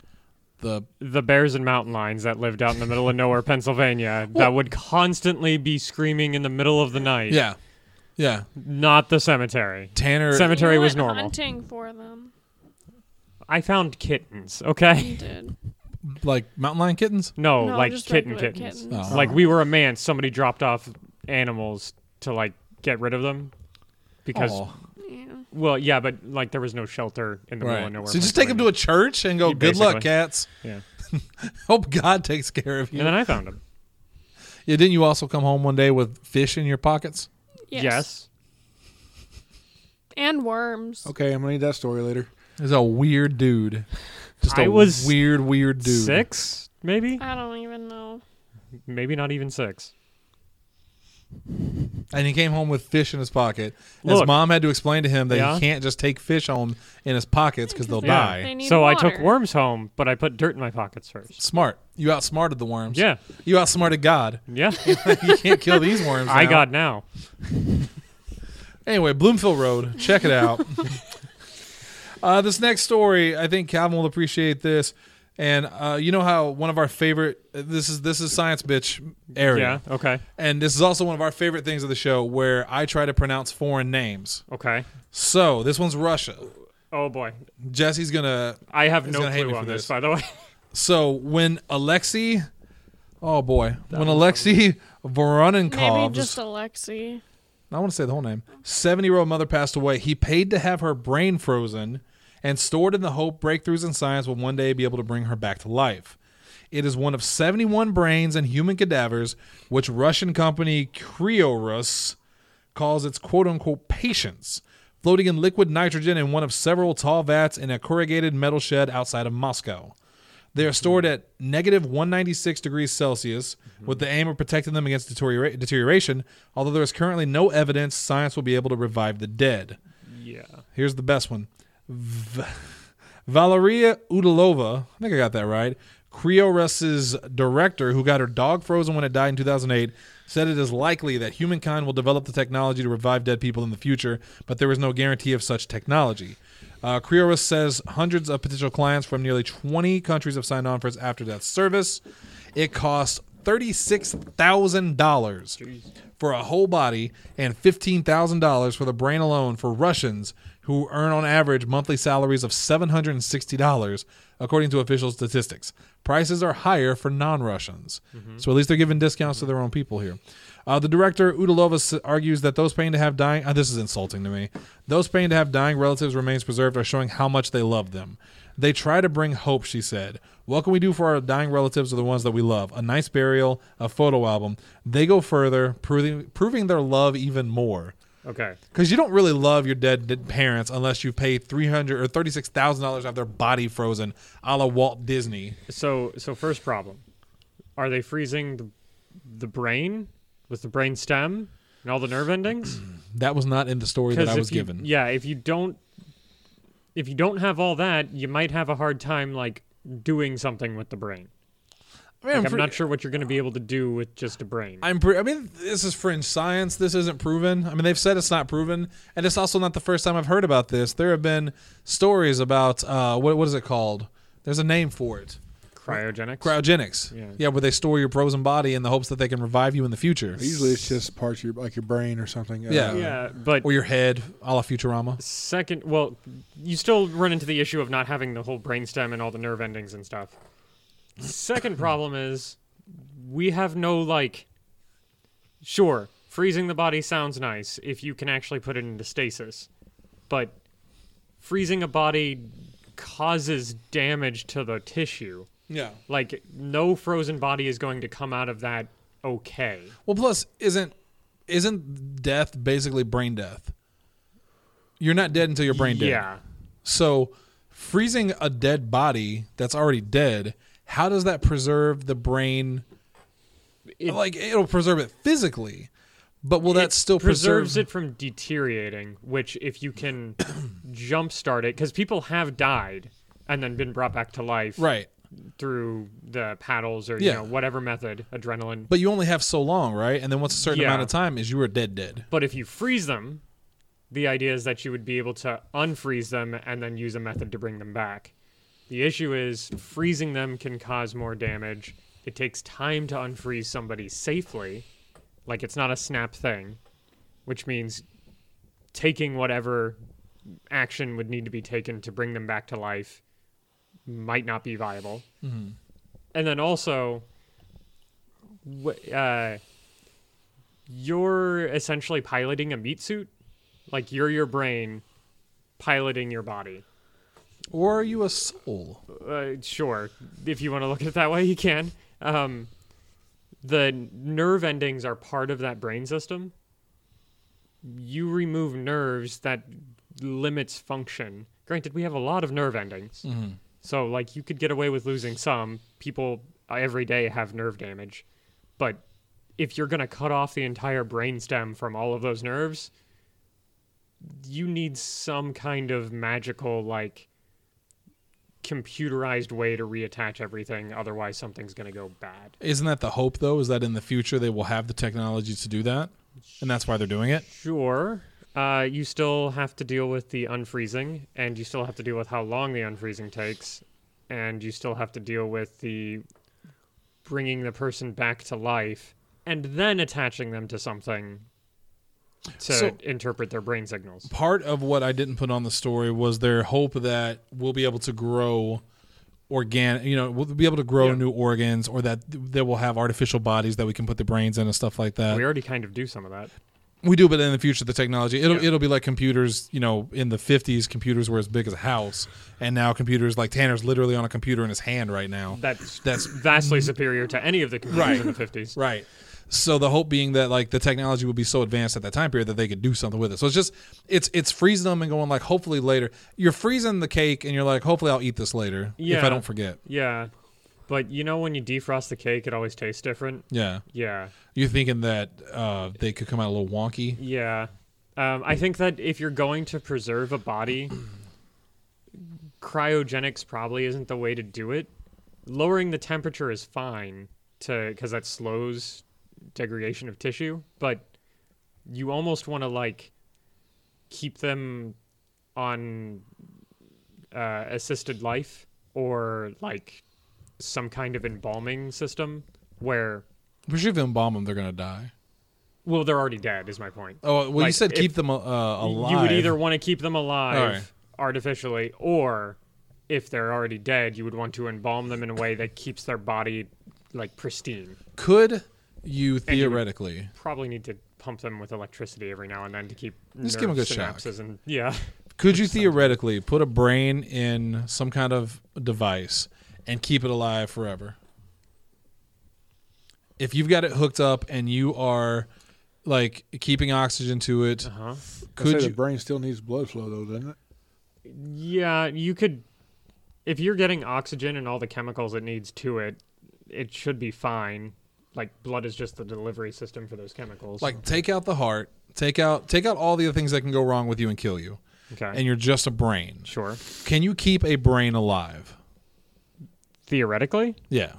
The bears and mountain lions that lived out in the middle of nowhere, Pennsylvania, that would constantly be screaming in the middle of the night. Yeah. Not the cemetery. Tanner. Cemetery You was went normal. Hunting for them. I found kittens, okay? You did. Like mountain lion kittens? No, No, like just kittens. regular kittens. Oh. Like we were a man, somebody dropped off animals to like get rid of them because Aw. Yeah. well, yeah, but like there was no shelter in the middle of Right. nowhere. So just take them to a church and go, good luck, Basically. cats. Yeah. Hope God takes care of you. And then I found them. Yeah, didn't you also come home one day with fish in your pockets? Yes. And worms. Okay, I'm going to need that story later. There's a weird dude. Just a I was weird dude. 6, maybe? I don't even know. Maybe not even 6. And he came home with fish in his pocket. His Look. mom had to explain to him that Yeah. he can't just take fish home in his pockets because they'll They- die. They need So water. I took worms home, but I put dirt in my pockets first. Smart. You outsmarted the worms. Yeah. You outsmarted God. Yeah. You can't kill these worms I now. got now. Anyway, Bloomfield Road. Check it out. This next story, I think Calvin will appreciate this. And you know how one of our favorite this is science bitch area. Yeah. Okay. And this is also one of our favorite things of the show where I try to pronounce foreign names. Okay. So this one's Russia. Oh boy. Jesse's gonna. I have He's no gonna hate clue me on for this, this. by the way. So when Alexei, oh boy, when Alexei Maybe Voronenkov's, just Alexi. I want to say the whole name, 70-year-old mother passed away. He paid to have her brain frozen and stored in the hope breakthroughs in science will one day be able to bring her back to life. It is one of 71 brains and human cadavers, which Russian company Kriorus calls its quote-unquote patients, floating in liquid nitrogen in one of several tall vats in a corrugated metal shed outside of Moscow. They are stored at negative 196 degrees Celsius with the aim of protecting them against deterioration, although there is currently no evidence science will be able to revive the dead. Yeah. Here's the best one. Valeria Udalova, I think I got that right, Kriorus's director, who got her dog frozen when it died in 2008, said it is likely that humankind will develop the technology to revive dead people in the future, but there is no guarantee of such technology. Kriorus says hundreds of potential clients from nearly 20 countries have signed on for its after-death service. It costs $36,000 for a whole body and $15,000 for the brain alone for Russians who earn on average monthly salaries of $760, according to official statistics. Prices are higher for non-Russians. So at least they're giving discounts to their own people here. The director, Udalova, argues that those paying to have dying... this is insulting to me. Those paying to have dying relatives' remains preserved are showing how much they love them. They try to bring hope, she said. What can we do for our dying relatives or the ones that we love? A nice burial, a photo album. They go further, proving their love even more. Okay. Because you don't really love your dead parents unless you pay $300,000 or $36,000 to have their body frozen, a la Walt Disney. So first problem. Are they freezing the brain with the brain stem and all the nerve endings? That was not in the story that I was if you, given. Yeah, if you don't have all that, you might have a hard time like doing something with the brain. I mean, I'm not sure what you're going to be able to do with just a brain. I mean, this is fringe science. This isn't proven. I mean, they've said it's not proven, and it's also not the first time I've heard about this. There have been stories about what is it called? There's a name for it. Cryogenics. Cryogenics. Yeah, where they store your frozen body in the hopes that they can revive you in the future. Usually it's just parts of your, like your brain or something. Yeah, but Or your head, a la Futurama. second, well, you still run into the issue of not having the whole brainstem and all the nerve endings and stuff. Second problem is we have no, like, sure, freezing the body sounds nice if you can actually put it into stasis, but freezing a body causes damage to the tissue. Yeah. Like, no frozen body is going to come out of that okay. Well, plus, isn't death basically brain death? You're not dead until you're brain dead. Yeah. So, freezing a dead body that's already dead, how does that preserve the brain? It'll preserve it physically, but will that still preserves preserve it from deteriorating? Which, if you can jumpstart it, because people have died and then been brought back to life, right? Through the paddles or Yeah. whatever method, adrenaline. But you only have so long, right? And then once a certain Yeah. amount of time is you are dead. But if you freeze them, the idea is that you would be able to unfreeze them and then use a method to bring them back. The issue is freezing them can cause more damage. It takes time to unfreeze somebody safely. Like, it's not a snap thing, which means taking whatever action would need to be taken to bring them back to life might not be viable. Mm-hmm. And then also, you're essentially piloting a meat suit. Like, you're your brain piloting your body. Or are you a soul? Sure. If you want to look at it that way, you can. The nerve endings are part of that brain system. You remove nerves, that limits function. Granted, we have a lot of nerve endings. Mm-hmm. So, like, you could get away with losing some. People every day have nerve damage. But if you're going to cut off the entire brainstem from all of those nerves, you need some kind of magical, like, computerized way to reattach everything. Otherwise, something's going to go bad. Isn't that the hope, though? Is that in the future they will have the technology to do that? And that's why they're doing it? Sure. You still have to deal with the unfreezing, and you still have to deal with how long the unfreezing takes. and you still have to deal with the bringing the person back to life and then attaching them to something to interpret their brain signals. Part of what I didn't put on the story was their hope that we'll be able to grow we'll be able to grow new organs, or that they will have artificial bodies that we can put the brains in and stuff like that. We already kind of do some of that. We do, but in the future, the technology, it'll be like computers, in the 50s, computers were as big as a house. And now computers, like Tanner's literally on a computer in his hand right now. That's vastly superior to any of the computers in the 50s. Right. So the hope being that like the technology would be so advanced at that time period that they could do something with it. So it's freezing them and going like, hopefully later. You're freezing the cake and you're like, hopefully I'll eat this later if I don't forget. Yeah. But when you defrost the cake, it always tastes different. Yeah. Yeah. You're thinking that they could come out a little wonky? Yeah. I think that if you're going to preserve a body, cryogenics probably isn't the way to do it. Lowering the temperature is fine because that slows degradation of tissue, but you almost want to like keep them on assisted life or like some kind of embalming system where If you embalm them, they're going to die. Well, they're already dead is my point. Oh, well, you said keep them alive. You would either want to keep them alive right. artificially, or if they're already dead, you would want to embalm them in a way that keeps their body like pristine. Could you theoretically Probably need to pump them with electricity every now and then to keep just give them a good synapses shock. And yeah. Could you theoretically put a brain in some kind of device and keep it alive forever? If you've got it hooked up and you are like keeping oxygen to it, could the brain still needs blood flow though, doesn't it? Yeah, you could. If you're getting oxygen and all the chemicals it needs to it, it should be fine. Like blood is just the delivery system for those chemicals. like take out the heart, take out all the other things that can go wrong with you and kill you, okay, and you're just a brain. sure. Can you keep a brain alive? Theoretically, Yeah.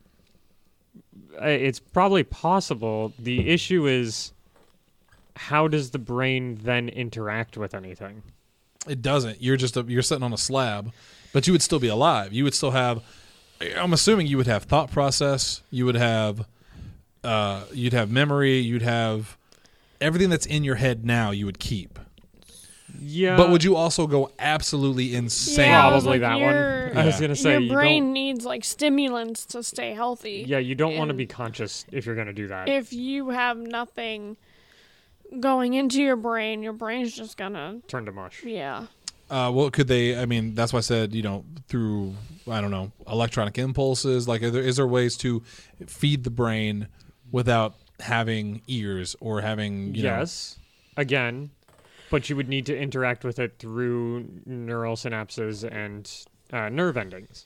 it's probably possible. The issue is, how does the brain then interact with anything? It doesn't. You're sitting on a slab, but you would still be alive. You would still have. I'm assuming you would have thought process. You would have. You'd have memory. You'd have everything that's in your head now. You would keep. Yeah, But would you also go absolutely insane? Yeah, I was Probably like, that one. your- I was gonna say Your brain needs like stimulants to stay healthy. Yeah, you don't want to and- be conscious if you're gonna do that. If you have nothing going into your brain's just gonna, Turn to mush. yeah. Well, could they? I mean, that's why I said, through, I don't know, electronic impulses. Like, is there ways to feed the brain without having ears or having, Yes, again, but you would need to interact with it through neural synapses and nerve endings,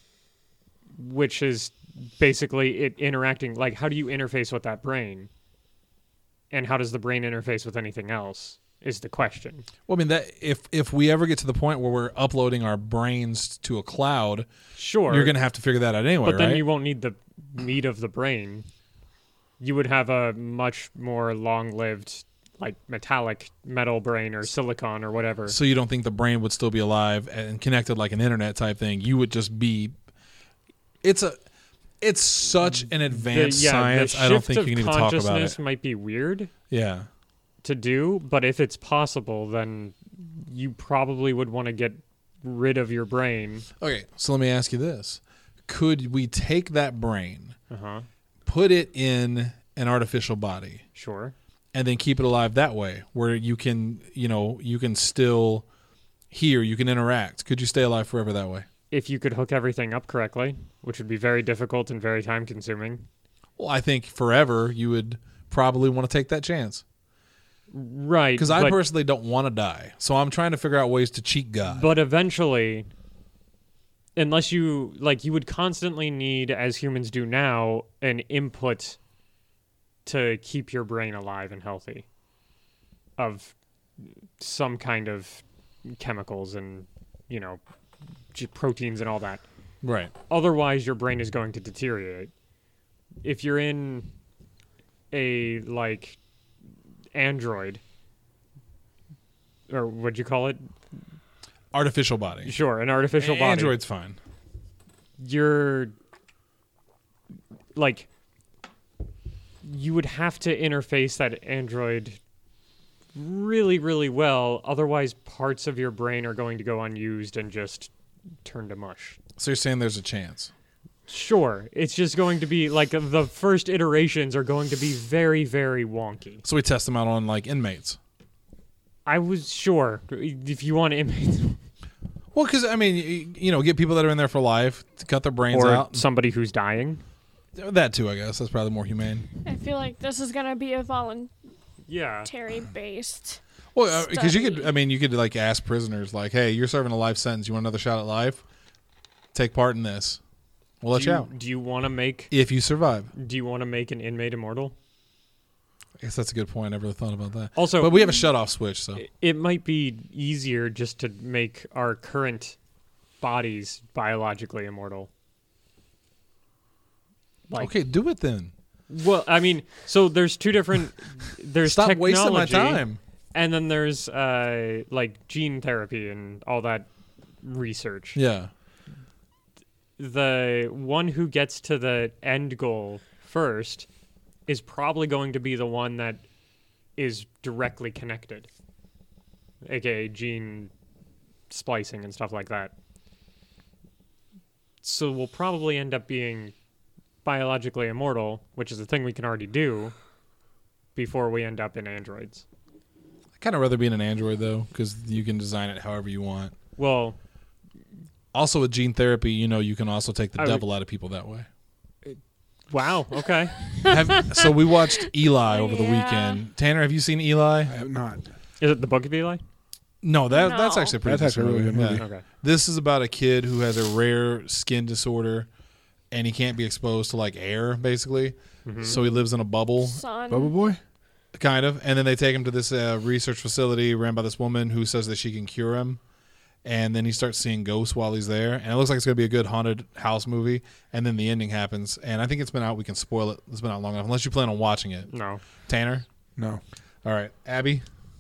which is basically it interacting. Like, how do you interface with that brain? And how does the brain interface with anything else is the question. Well, I mean, that if we ever get to the point where we're uploading our brains to a cloud, Sure. you're going to have to figure that out anyway, But then right? you won't need the meat of the brain. You would have a much more long-lived, like metallic metal brain or silicon or whatever. So you don't think the brain would still be alive and connected like an internet type thing? You would just be. It's such an advanced science. I don't think you can even talk about consciousness it. might be weird Yeah. to do, but if it's possible, then you probably would want to get rid of your brain. Okay, so let me ask you this: could we take that brain, Uh-huh. put it in an artificial body, Sure. and then keep it alive that way, where you can, you can still hear, you can interact? Could you stay alive forever that way? If you could hook everything up correctly, which would be very difficult and very time consuming. Well, I think forever you would probably want to take that chance. Right. Because I personally don't want to die. So I'm trying to figure out ways to cheat God. But eventually, unless you would constantly need, as humans do now, an input to keep your brain alive and healthy of some kind of chemicals and, proteins and all that. Right. Otherwise, your brain is going to deteriorate. If you're in a, android, or what'd you call it? Artificial body. Sure, an artificial body. Android's fine. you're like you would have to interface that android really, really well. Otherwise, parts of your brain are going to go unused and just turn to mush. So you're saying there's a chance? Sure. It's just going to be like the first iterations are going to be very, very wonky. So we test them out on like inmates. I was sure if you want inmates Well, because I mean, get people that are in there for life to cut their brains or out. somebody who's dying. That too, I guess. That's probably more humane. I feel like this is gonna be a voluntary Yeah. based. Well, because you Study. could like ask prisoners like, "Hey, you're serving a life sentence. You want another shot at life? Take part in this. We'll let you out Do you want to make if you survive." an inmate immortal? I guess that's a good point. I never really thought about that. Also, But we have a shut off switch, so it might be easier just to make our current bodies biologically immortal. Like, okay, do it then. well, I mean, so there's two different. There's Stop technology, wasting my time. and then there's like gene therapy and all that research. Yeah. The one who gets to the end goal first is probably going to be the one that is directly connected, aka gene splicing and stuff like that. So we'll probably end up being biologically immortal, which is a thing we can already do, before we end up in androids. I'd kind of rather be in an android though, because you can design it however you want. Well, Also, with gene therapy, you can also take the I would- devil out of people that way. wow, okay. So we watched Eli over the Yeah. weekend. Tanner, have you seen Eli? I have not. Is it the Book of Eli? No, that's No. actually a pretty That's actually a really decent good movie. Yeah. Okay. This is about a kid who has a rare skin disorder, and he can't be exposed to like air, basically. Mhm. So he lives in a bubble, Son. Bubble Boy? kind of. And then they take him to this research facility ran by this woman who says that she can cure him. And then he starts seeing ghosts while he's there, and it looks like it's going to be a good haunted house movie. And then the ending happens, and I think it's been out. We can spoil it. It's been out long enough, unless you plan on watching it. No. Tanner, No. all right, Abby.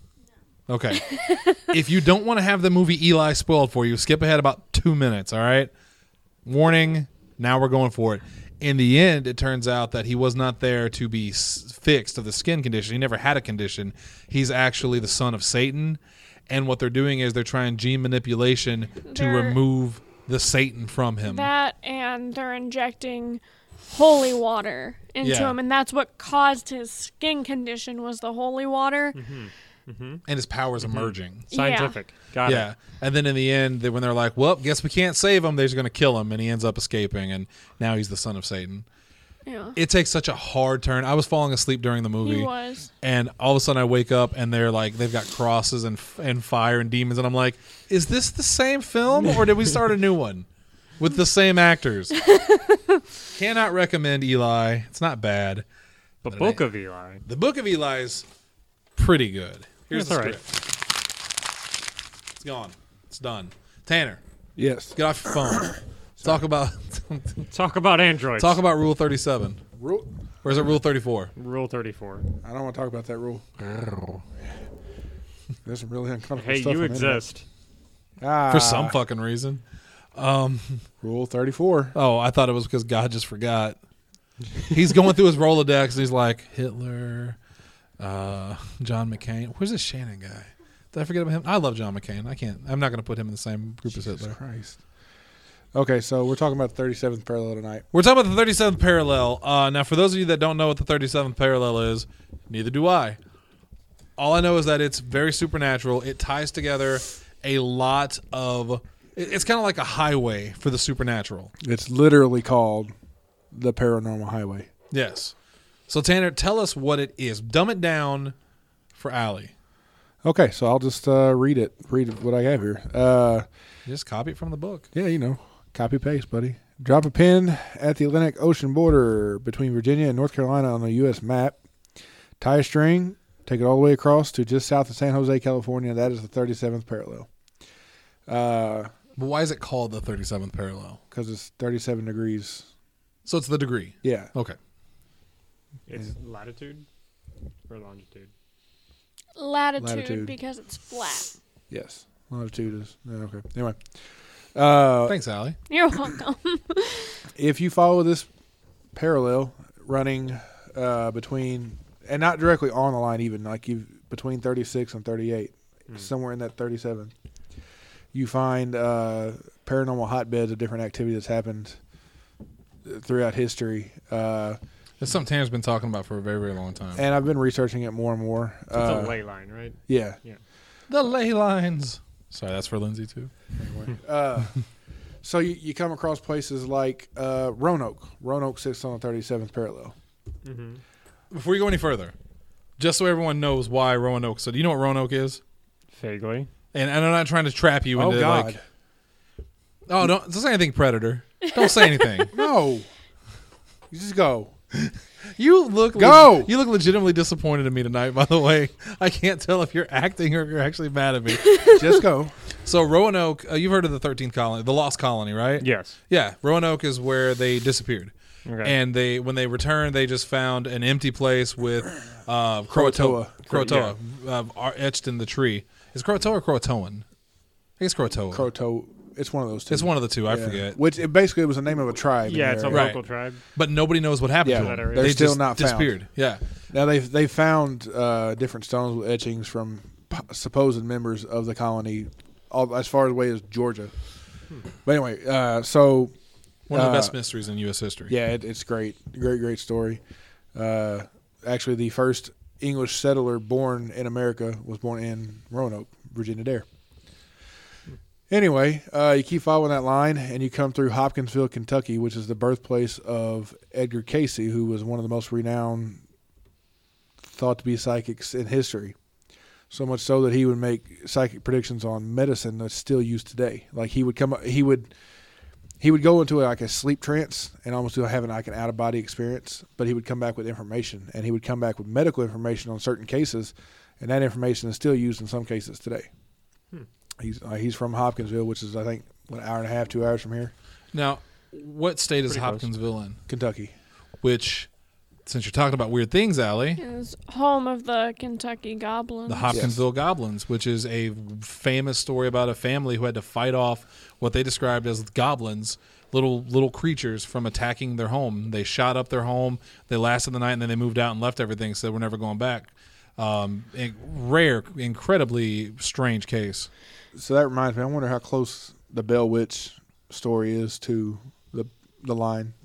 Okay. If you don't want to have the movie Eli spoiled for you, skip ahead about 2 minutes. All right. Warning. Now we're going for it. In the end, it turns out that he was not there to be fixed of the skin condition. He never had a condition. He's actually the son of Satan. And what they're doing is they're trying gene manipulation to They're- remove the Satan from him. That and they're injecting holy water into Yeah. him, and that's what caused his skin condition was the holy water. And his powers emerging. Scientific. Got it. Yeah. And then in the end, when they're like, well, guess we can't save him, they're just going to kill him. And he ends up escaping. And now he's the son of Satan. Yeah, It takes such a hard turn. I was falling asleep during the movie. he was. And all of a sudden I wake up and they're like, they've got crosses and fire and demons. And I'm like, is this the same film or did we start a new one with the same actors? Cannot recommend Eli. It's not bad. The Book of Eli. The Book of Eli is pretty good. Here's That's the all right. script. It's gone. It's done. Tanner, Yes. get off your phone. Talk about Talk about androids. Rule 37. Rule. Or is it Rule 34? Rule 34. I don't want to talk about that rule. There's some really uncomfortable Hey, stuff. you on the internet. exist. For some fucking reason. Rule 34. Oh, I thought it was because God just forgot. He's going through his Rolodex and he's like, Hitler, John McCain. Where's this Shannon guy? Did I forget about him? I love John McCain. I'm not going to put him in the same group as Jesus Hitler. Christ. Okay, so we're talking about the 37th parallel tonight. We're talking about the 37th parallel. Now, for those of you that don't know what the 37th parallel is, neither do I. All I know is that it's very supernatural. It ties together a lot of... It's kind of like a highway for the supernatural. It's literally called the Paranormal Highway. Yes. So, Tanner, tell us what it is. Dumb it down for Allie. Okay, so I'll just read what I have here. Just copy it from the book. Yeah, copy paste, buddy. Drop a pin at the Atlantic Ocean border between Virginia and North Carolina on a U.S. map. Tie a string, take it all the way across to just south of San Jose, California. That is the 37th parallel. But why is it called the 37th parallel? Because it's 37 degrees. So it's the degree. Yeah. Okay. It's latitude or longitude? Latitude, Latitude. because it's flat. Yes. Longitude is. Okay. Anyway. Thanks, Allie. You're welcome. If you follow this parallel running between, and not directly on the line even, like between 36 and 38, somewhere in that 37, you find paranormal hotbeds of different activity that's happened throughout history. That's something Tanner's been talking about for a very, very long time. And I've been researching it more and more. It's a ley line, right? Yeah. The ley lines. Sorry, that's for Lindsay, too. Anyway. So you come across places like Roanoke. Roanoke sits on the 37th parallel. Mm-hmm. Before we go any further, just so everyone knows why Roanoke. So do you know what Roanoke is? Vaguely. And I'm not trying to trap you into God. like. Oh, don't say anything, Predator. Don't say anything. No. You just go. You look Go! You look legitimately disappointed in me tonight. By the way, I can't tell if you're acting or if you're actually mad at me. Just go. So Roanoke, you've heard of the 13th colony, the Lost Colony, right? Yes. Yeah, Roanoke is where they disappeared, Okay. and when they returned, they just found an empty place with Croatoa. etched in the tree. Is Croatoa or Croatoan? I guess Croatoa. Croto. It's one of those two. It's one of the two. I Yeah. forget. Which it basically was the name of a tribe. in Yeah, the it's a area. Right. local tribe. But nobody knows what happened Yeah, to that them. area. they're They still just not found. disappeared. Yeah. Now they've found different stones with etchings from supposed members of the colony, all as far away as Georgia. But anyway, so One of the best mysteries in U.S. history. yeah, it's great, great story. Actually, the first English settler born in America was born in Roanoke, Virginia Dare. Anyway, you keep following that line, and you come through Hopkinsville, Kentucky, which is the birthplace of Edgar Cayce, who was one of the most renowned, thought to be psychics in history. So much so that he would make psychic predictions on medicine that's still used today. Like he would go into like a sleep trance and almost having like an out of body experience, but he would come back with information, and he would come back with medical information on certain cases, and that information is still used in some cases today. He's from Hopkinsville, which is I think an hour and a half, 2 hours from here, Now, what state is Pretty close. Hopkinsville in? Kentucky. Which, since you're talking about weird things, Allie, Is home of the Kentucky Goblins. the Hopkinsville Goblins, which is a famous story about a family who had to fight off what they described as goblins, little creatures from attacking their home. They shot up their home. They lasted the night, and then they moved out and left everything, so we're never going back. Rare, incredibly strange case. So that reminds me, I wonder how close the Bell Witch story is to the line.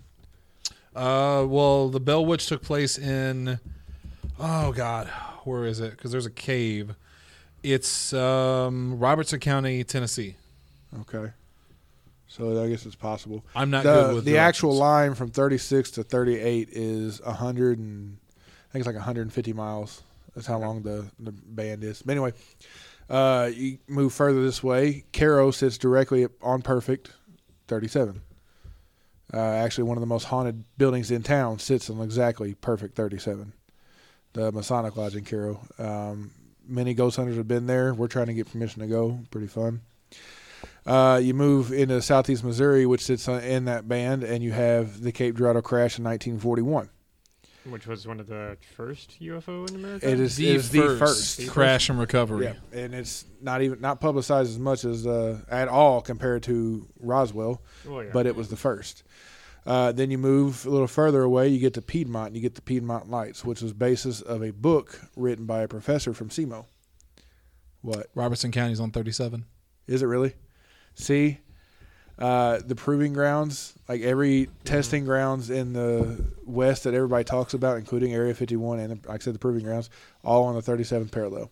Well, the Bell Witch took place in, oh God, where is it? Because there's a cave. It's Robertson County, Tennessee. Okay. So I guess it's possible. I'm not good with the actual directions. line from 36 to 38 is 100 and I think it's like 150 miles. That's how long the band is. But anyway, you move further this way. Cairo sits directly on Perfect 37. Actually, one of the most haunted buildings in town sits on exactly Perfect 37. The Masonic Lodge in Cairo. Many ghost hunters have been there. We're trying to get permission to go. Pretty fun. You move into southeast Missouri, which sits in that band, and you have the Cape Girardeau crash in 1941. Which was one of the first UFO in America? It is The the first first. crash and recovery. Yeah, and it's not publicized as much as at all compared to Roswell, Well, yeah. but it was the first. Then you move a little further away, you get to Piedmont, and you get the Piedmont Lights, which was basis of a book written by a professor from SEMO. What? Robertson County's on 37. Is it really? See, the proving grounds, like every testing grounds in the West that everybody talks about, including Area 51 and, like I said, the proving grounds, all on the 37th parallel.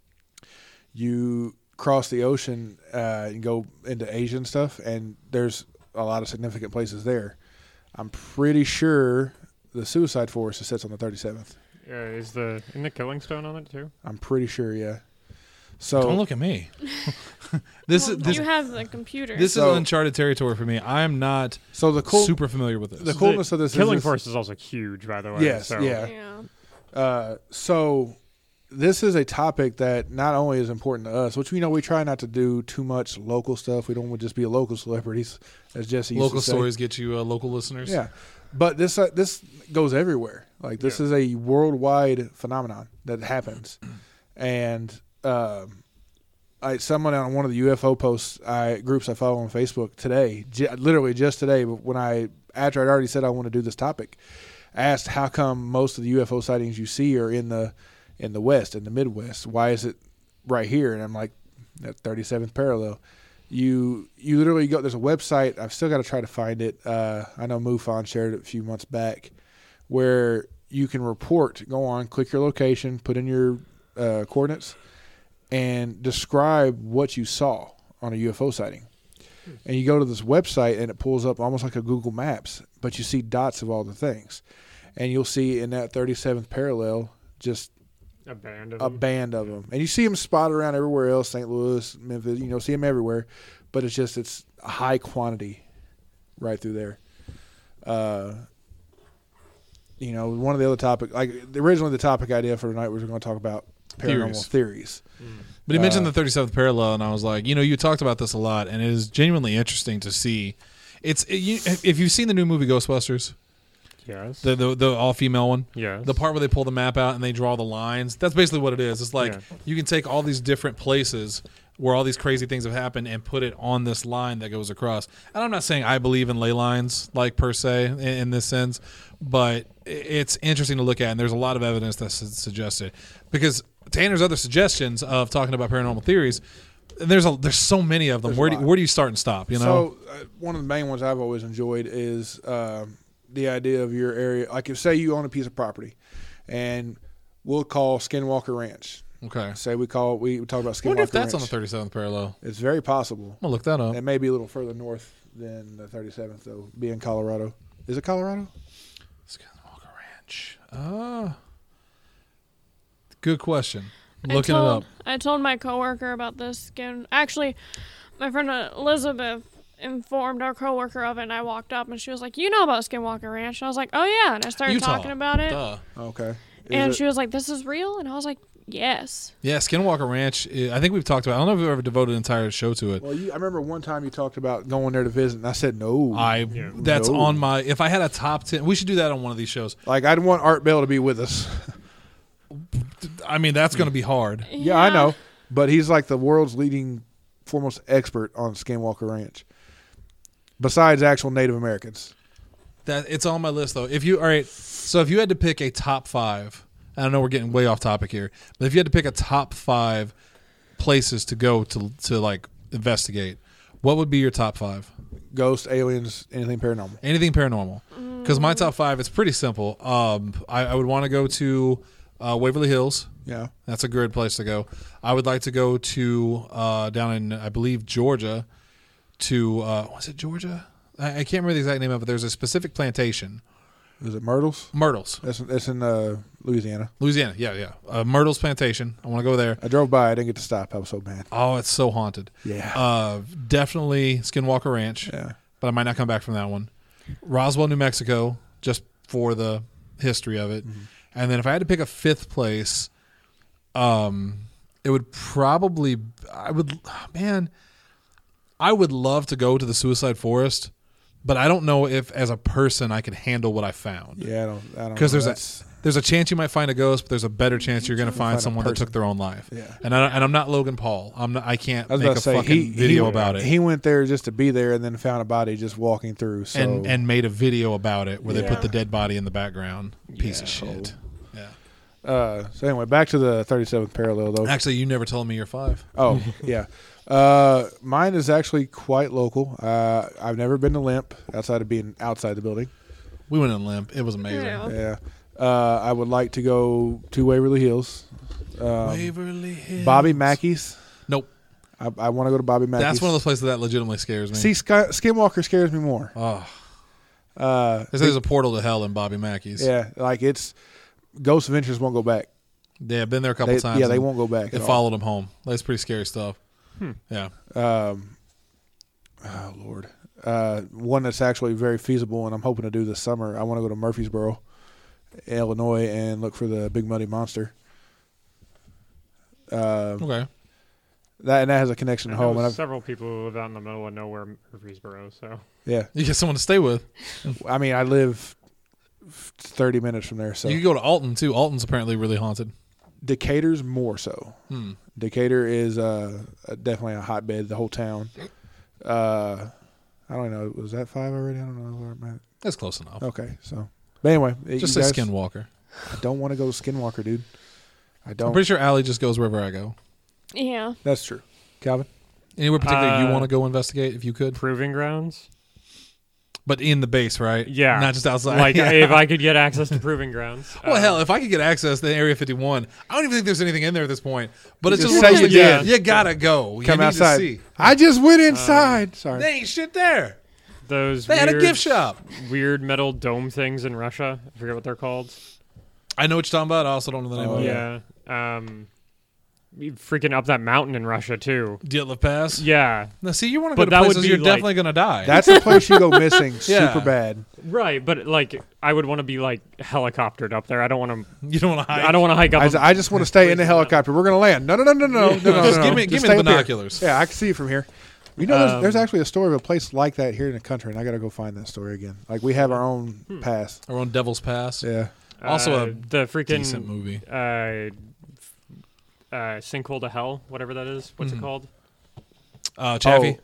You cross the ocean and go into Asia and stuff, and there's a lot of significant places there. I'm pretty sure the Suicide Forest sits on the 37th. Isn't the Killing Stone on it too? I'm pretty sure, yeah. So Don't look at me. Well, This you have the computer. is So- uncharted territory for me. I'm not so the super familiar with this. the coolness of this Killing is Force is also huge, by the way. Yes, so. yeah. yeah. So this is a topic that not only is important to us, which we try not to do too much local stuff. We don't want to just be local celebrities, as Jesse used Local to say. stories get you local listeners. Yeah, but this goes everywhere. Like this is a worldwide phenomenon that happens, and someone on one of the UFO posts groups I follow on Facebook today, literally just today, but after I'd already said I want to do this topic, asked how come most of the UFO sightings you see are in the West, in the Midwest. Why is it right here? And I'm like, that 37th parallel. You literally go. There's a website. I've still got to try to find it. I know MUFON shared it a few months back, where you can report. Go on, click your location, put in your coordinates, and describe what you saw on a UFO sighting. And you go to this website, and it pulls up almost like a Google Maps, but you see dots of all the things. And you'll see in that 37th parallel just A band of them. And you see them spotted around everywhere else, St. Louis, Memphis, see them everywhere. But it's a high quantity right through there. One of the other topics, originally the topic idea for tonight was we're going to talk about paranormal theories. But he mentioned the 37th parallel, and I was like, you talked about this a lot, and it is genuinely interesting to see. If you've seen the new movie Ghostbusters, Yes. the all-female one, Yes. the part where they pull the map out and they draw the lines, that's basically what it is. It's like you can take all these different places where all these crazy things have happened and put it on this line that goes across. And I'm not saying I believe in ley lines, per se, in this sense, but it's interesting to look at, and there's a lot of evidence that suggests it. Because Tanner's other suggestions of talking about paranormal theories, there's so many of them. Where do you start and stop? So one of the main ones I've always enjoyed is the idea of your area. Like, if say you own a piece of property, and we'll call Skinwalker Ranch. Okay. Say we talk about Skinwalker I wonder if that's Ranch. on the 37th parallel. It's very possible. I'm gonna look that up. It may be a little further north than the 37th, though, being Colorado. Is it Colorado? Skinwalker Ranch. Good question. Looking it up. I told my coworker about this. Actually, my friend Elizabeth informed our coworker of it, and I walked up, and she was like, "You know about Skinwalker Ranch?" And I was like, "Oh yeah," and I started Utah. talking about it. Duh. Okay. She was like, "This is real?" And I was like, "Yes." Yeah, Skinwalker Ranch. I think we've talked about. I don't know if we've ever devoted an entire show to it. Well, I remember one time you talked about going there to visit, and I said no. That's No. on my. If I had a top 10, we should do that on one of these shows. I'd want Art Bell to be with us. I mean, that's going to be hard. Yeah, I know, but he's like the world's leading, foremost expert on Skinwalker Ranch, besides actual Native Americans. That it's on my list though. If you had to pick a top 5, I know we're getting way off topic here, but if you had to pick a top 5 places to go to investigate, what would be your top 5? Ghosts, aliens, anything paranormal. Anything paranormal. Because my top 5, it's pretty simple. I would want to go to Waverly Hills. Yeah. That's a good place to go. I would like to go to down in, I believe, Georgia. Was it Georgia? I can't remember the exact name of it. There's a specific plantation. Is it Myrtles? Myrtles. That's in Louisiana. Louisiana, yeah. Myrtles Plantation. I want to go there. I drove by. I didn't get to stop. I was so mad. Oh, it's so haunted. Yeah. Definitely Skinwalker Ranch. Yeah. But I might not come back from that one. Roswell, New Mexico, just for the history of it. Mm-hmm. And then if I had to pick a 5th place, it would probably I would love to go to the Suicide Forest, but I don't know if as a person I could handle what I found. Yeah, I don't. Because there's a chance you might find a ghost, but there's a better chance you're going to find someone that took their own life. Yeah. And I'm not Logan Paul. I can't make a fucking video about it. He went there just to be there, and then found a body just walking through. So and made a video about it where they put the dead body in the background. Piece of shit. Yeah. So anyway, back to the 37th parallel though. Actually, you never told me your 5. Oh yeah. Mine is actually quite local. I've never been to Limp outside of being outside the building. We went in Limp. It was amazing. Yeah. I would like to go to Waverly Hills. Waverly Hills. Bobby Mackey's. Nope. I want to go to Bobby Mackey's. That's one of those places that legitimately scares me. See, Skinwalker scares me more. Oh. There's a portal to hell in Bobby Mackey's. Yeah, it's Ghost Adventures won't go back. Yeah, I've been there a couple times. Yeah, they won't go back. It followed them home. That's pretty scary stuff. Yeah. Oh Lord. One that's actually very feasible, and I'm hoping to do this summer. I want to go to Murfreesboro, Illinois, and look for the Big Muddy Monster. Okay. That has a connection to home. And several people who live out in the middle of nowhere, Murfreesboro. So yeah, you get someone to stay with. I mean, I live 30 minutes from there, so you can go to Alton too. Alton's apparently really haunted. Decatur's more so. Decatur is definitely a hotbed. The whole town. I don't know. Was that 5 already? I don't know where I'm at. That's close enough. Okay, so. But anyway. Just you say guys- Skinwalker. I don't want to go to Skinwalker, dude. I I'm don't. pretty sure Allie just goes wherever I go. Yeah. That's true. Calvin? Anywhere particular you Uh, want to go investigate if you could? Proving grounds. But in the base, right? Yeah. Not just outside. Like Yeah. if I could get access to proving grounds. Well, hell, if I could get access to Area 51, I don't even think there's anything in there at this point. But You it's just just one of say those you things, did. you gotta go. Come you need outside. To see. I just went inside. Sorry. There ain't shit there. those They had a weird, gift shop. weird metal dome things in Russia. I forget what they're called. I know what you're talking about. I also don't know the name Oh, of it. Yeah. Freaking up that mountain in Russia too. Dietlef Pass. Yeah. Now, see, you want to But go to that would places be you're like- definitely gonna die. That's the place you go missing Yeah. super bad. Right, but like I would want to be like helicoptered up there. I don't want to. you don't want to hide. I don't want to hike up. I just want to stay in the helicopter. We're going to land. No. Just give me Just the stay up here. binoculars. Yeah, I can see it from here. You know, there's Um, actually a story of a place like that here in the country, and I got to go find that story again. Like, we have our own pass. Our own Devil's Pass. Yeah. Also a the freaking decent movie. Sinkhole to Hell, whatever that is. What's it called? Chaffee.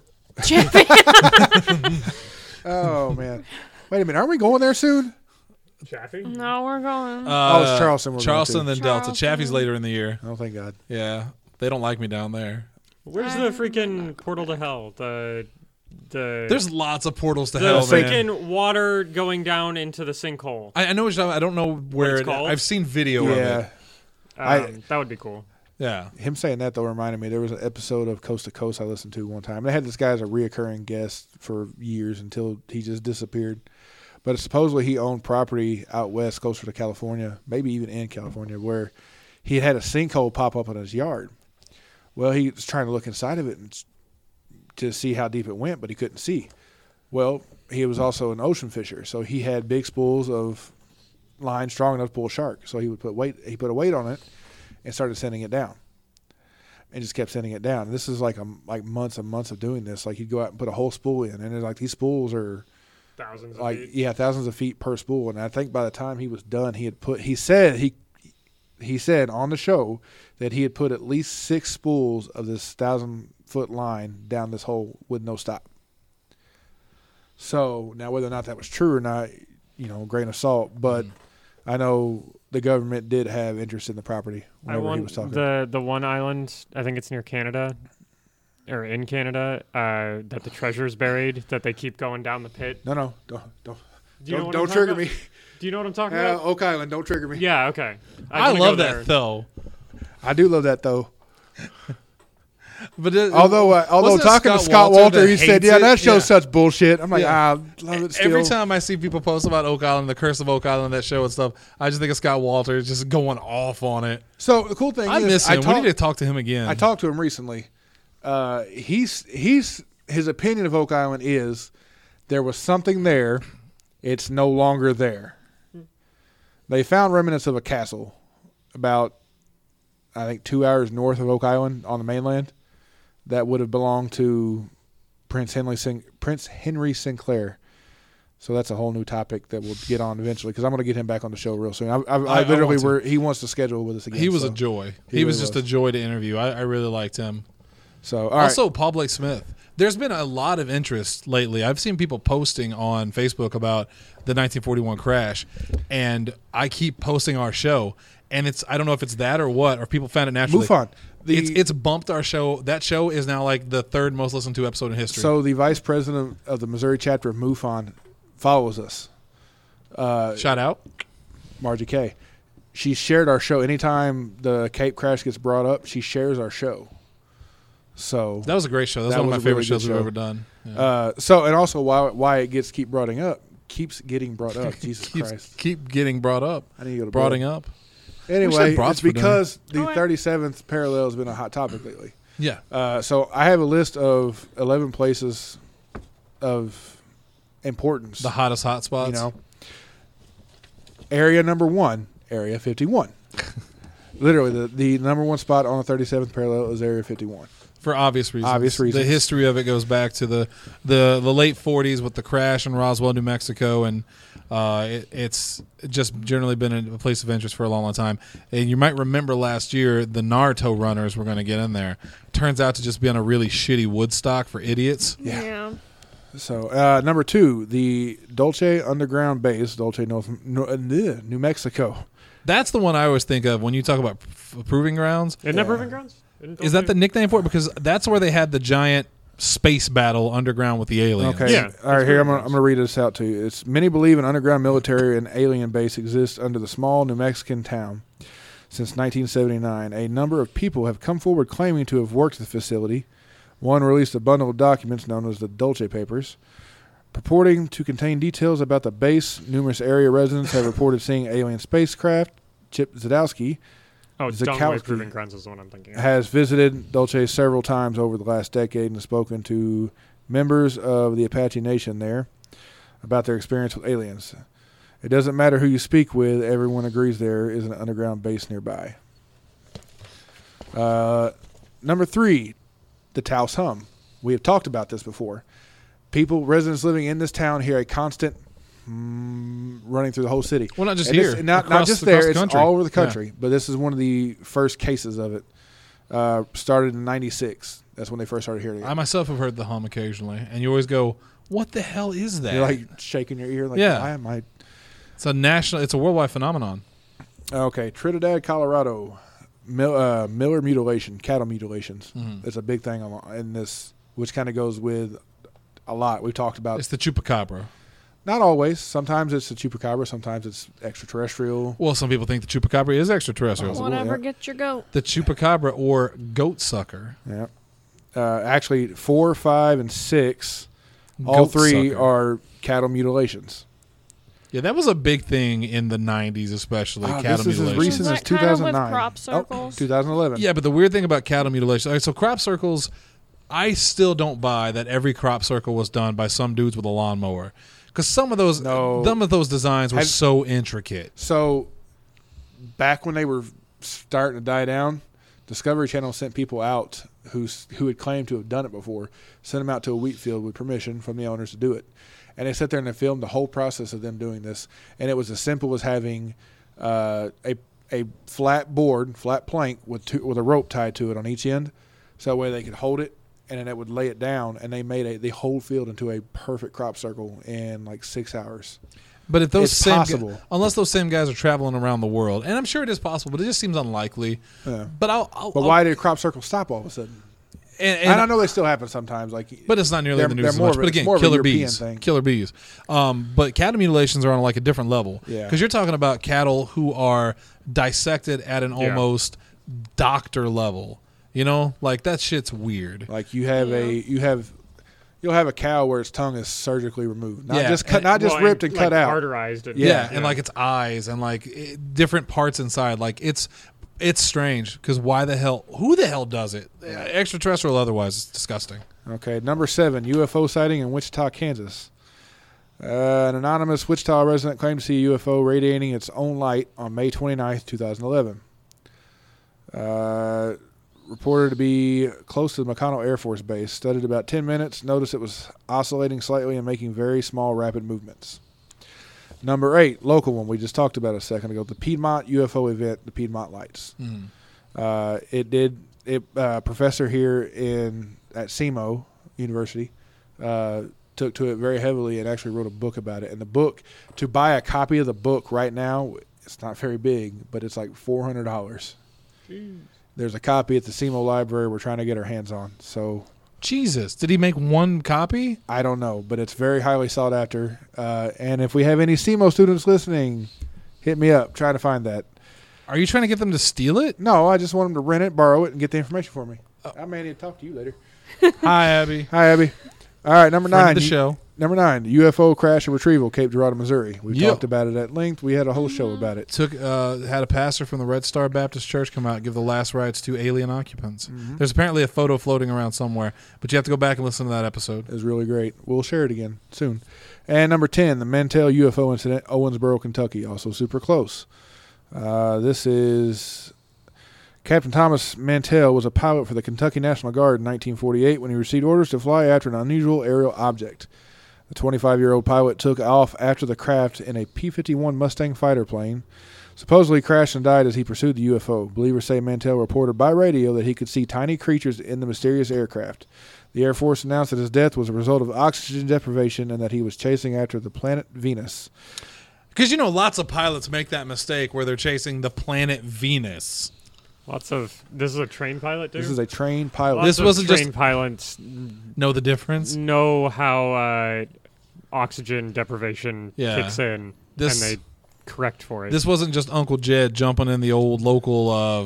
Oh, man. Wait a minute. Aren't we going there soon? Chaffee. No, we're going. it's Charleston we're going Charleston, to. then Delta. Charleston. Chaffee's later in the year. Oh, thank God. Yeah, they don't like me down there. Where's the freaking portal to hell? The There's lots of portals to the hell, man. freaking water going down into the sinkhole. I know what you're talking about. I don't know where it's called? I've seen video of Yeah. it. That would be cool. Yeah. Him saying that, though, reminded me there was an episode of Coast to Coast I listened to one time. They had this guy as a reoccurring guest for years until he just disappeared. But supposedly he owned property out west, closer to California, maybe even in California, where he had a sinkhole pop up in his yard. Well, he was trying to look inside of it to see how deep it went, but he couldn't see. Well, he was also an ocean fisher, so he had big spools of line strong enough to pull a shark. So he would put a weight on it and started sending it down. And just kept sending it down. And this is like months and months of doing this. Like, he'd go out and put a whole spool in, and it's like these spools are Thousands of like feet. thousands of feet per spool. And I think by the time he was done, he said on the show that he had put at least 6 spools of this 1,000-foot line down this hole with no stop. So now, whether or not that was true or not, grain of salt. But I know the government did have interest in the property I whenever he want was talking. the one island. I think it's near Canada, or in Canada, that the treasure's buried. That they keep going down the pit. No, don't Do you know what I'm don't talking trigger about? me. Do you know what I'm talking about? Oak Island, don't trigger me. Yeah. Okay. I wanna love go that there. though. I do love that though. But Although wasn't it talking to Scott Walter, that he said, hates "Yeah, it? that show's Yeah. such bullshit." I'm like, Yeah. love it still. Every time I see people post about Oak Island, the curse of Oak Island, that show and stuff, I just think of Scott Walter just going off on it. So the cool thing I is, miss him. We need to talk to him again. I talked to him recently. His opinion of Oak Island is there was something there. It's no longer there. They found remnants of a castle about, I think, 2 hours north of Oak Island on the mainland that would have belonged to Prince Henry Sinclair. So that's a whole new topic that we'll get on eventually, because I'm going to get him back on the show real soon. I literally want to. he wants to schedule with us again. He was so. a joy. He He was really just was. a joy to interview. I really liked him. So all right. Also, Paul Blake Smith. There's been a lot of interest lately. I've seen people posting on Facebook about the 1941 crash, and I keep posting our show. And I don't know if it's that or what, or people found it naturally. MUFON. It's bumped our show. That show is now like the 3rd most listened to episode in history. So the vice president of the Missouri chapter of MUFON follows us, shout out. Margie Kay. She shared our show. Anytime the Cape crash gets brought up, she shares our show. So That was a great show. That's That one of my was a favorite really good shows we've show. ever done. Yeah. and also why it keeps getting brought up. Jesus Christ! Keep getting brought up. I need to go to Broughting bed. up. Anyway, had brats it's for dinner. because the Okay. 37th parallel has been a hot topic lately. Yeah. So I have a list of 11 places of importance. The hottest hotspots. Area number 1, Area 51. Literally, the number 1 spot on the 37th parallel is Area 51. For obvious reasons. Obvious reasons. The history of it goes back to the late 40s with the crash in Roswell, New Mexico, and it's just generally been a place of interest for a long, long time. And you might remember last year the Naruto runners were going to get in there. Turns out to just be on a really shitty Woodstock for idiots. Yeah. So number 2, the Dulce Underground Base, Dulce, New Mexico. That's the one I always think of when you talk about proving grounds. Isn't that Proving Grounds? Is that the nickname for it? Because that's where they had the giant space battle underground with the aliens. Okay. Yeah, All right, that's here, what I'm it going to read this out to you. It's many believe an underground military and alien base exists under the small New Mexican town since 1979. A number of people have come forward claiming to have worked at the facility. One released a bundle of documents known as the Dulce Papers, purporting to contain details about the base. Numerous area residents have reported seeing alien spacecraft. Chip Zdarsky Oh, Zukowski Dunway Proving Grounds is the one I'm thinking of. has visited Dulce several times over the last decade and has spoken to members of the Apache Nation there about their experience with aliens. It doesn't matter who you speak with, everyone agrees there is an underground base nearby. Number 3, the Taos Hum. We have talked about this before. Residents living in this town hear a constant running through the whole city. Well, not just And here. this- not Across- just across there. the It's country. all over the Yeah. country. But this is one of the first cases of it. Started in '96. That's when they first started hearing it. I myself have heard the hum occasionally, and you always go, "What the hell is that?" You're like shaking your ear, like, Yeah. why am I? It's a worldwide phenomenon. Okay, Trinidad, Colorado, Miller mutilation, cattle mutilations. Mhm. It's a big thing in this, which kind of goes with a lot. We've talked about. It's the chupacabra. Not always. Sometimes it's the chupacabra. Sometimes it's extraterrestrial. Well, some people think the chupacabra is extraterrestrial. Oh. Whatever yeah. gets your goat. The chupacabra or goat sucker. Yeah. Actually, 4, 5, and 6, all Goat 3 sucker. are cattle mutilations. Yeah, that was a big thing in the 90s, especially cattle This is as mutilations. recent Is as that kind of with 2009. crop Oh, circles? 2011. Yeah, but the weird thing about cattle mutilation, so crop circles, I still don't buy that every crop circle was done by some dudes with a lawnmower. Because some of those designs were Have- so intricate. So, back when they were starting to die down, Discovery Channel sent people out who had claimed to have done it before, sent them out to a wheat field with permission from the owners to do it. And they sat there and they filmed the whole process of them doing this. And it was as simple as having a flat board, flat plank with a rope tied to it on each end, so that way they could hold it, and then it would lay it down, and they made the whole field into a perfect crop circle in like 6 hours. But if those It's same possible. unless those same guys are traveling around the world, and I'm sure it is possible, but it just seems unlikely. Yeah. But But why did crop circles stop all of a sudden? And I know they still happen sometimes. But it's not nearly they're- the news they're as more much. of a- But it's again, more of a killer European bees, thing. killer bees. But cattle mutilations are on like a different level. Yeah. Because you're talking about cattle who are dissected at an Yeah. almost doctor level. You know, like that shit's weird. like you'll have a cow where its tongue is surgically removed, not Yeah, just cut, not just Well, ripped and cut like out. Arterized. And, Yeah, and like its eyes and like different parts inside. Like it's strange because who the hell does it? Extraterrestrial, or otherwise, it's disgusting. Okay, number 7, UFO sighting in Wichita, Kansas. An anonymous Wichita resident claimed to see a UFO radiating its own light on May 29th, 2011. Reported to be close to the McConnell Air Force Base. Studied about 10 minutes. Noticed it was oscillating slightly and making very small, rapid movements. Number 8, local one we just talked about a second ago. The Piedmont UFO event, the Piedmont Lights. Professor here at SEMO University took to it very heavily and actually wrote a book about it. And the book, to buy a copy of the book right now, it's not very big, but it's like $400. There's a copy at the SEMO library we're trying to get our hands on. So Jesus, did he make one copy? I don't know, but it's very highly sought after. And if we have any SEMO students listening, hit me up. Try to find that. Are you trying to get them to steal it? No, I just want them to rent it, borrow it, and get the information for me. I may need to talk to you later. Hi, Abby. Hi, Abby. All right, number Friend 9. of the show. Number 9, UFO crash and retrieval, Cape Girardeau, Missouri. We Yep. talked about it at length. We had a whole show about it. Had a pastor from the Red Star Baptist Church come out and give the last rites to alien occupants. Mm-hmm. There's apparently a photo floating around somewhere, but you have to go back and listen to that episode. It was really great. We'll share it again soon. And number 10, the Mantell UFO incident, Owensboro, Kentucky, also super close. This is Captain Thomas Mantell was a pilot for the Kentucky National Guard in 1948 when he received orders to fly after an unusual aerial object. The 25-year-old pilot took off after the craft in a P-51 Mustang fighter plane. Supposedly crashed and died as he pursued the UFO. Believers say Mantell reported by radio that he could see tiny creatures in the mysterious aircraft. The Air Force announced that his death was a result of oxygen deprivation and that he was chasing after the planet Venus. Because, lots of pilots make that mistake where they're chasing the planet Venus. This is a trained pilot, dude? This is a trained pilot. This wasn't just trained pilots know the difference. know how oxygen deprivation kicks in, and they correct for it. This wasn't just Uncle Jed jumping in the old local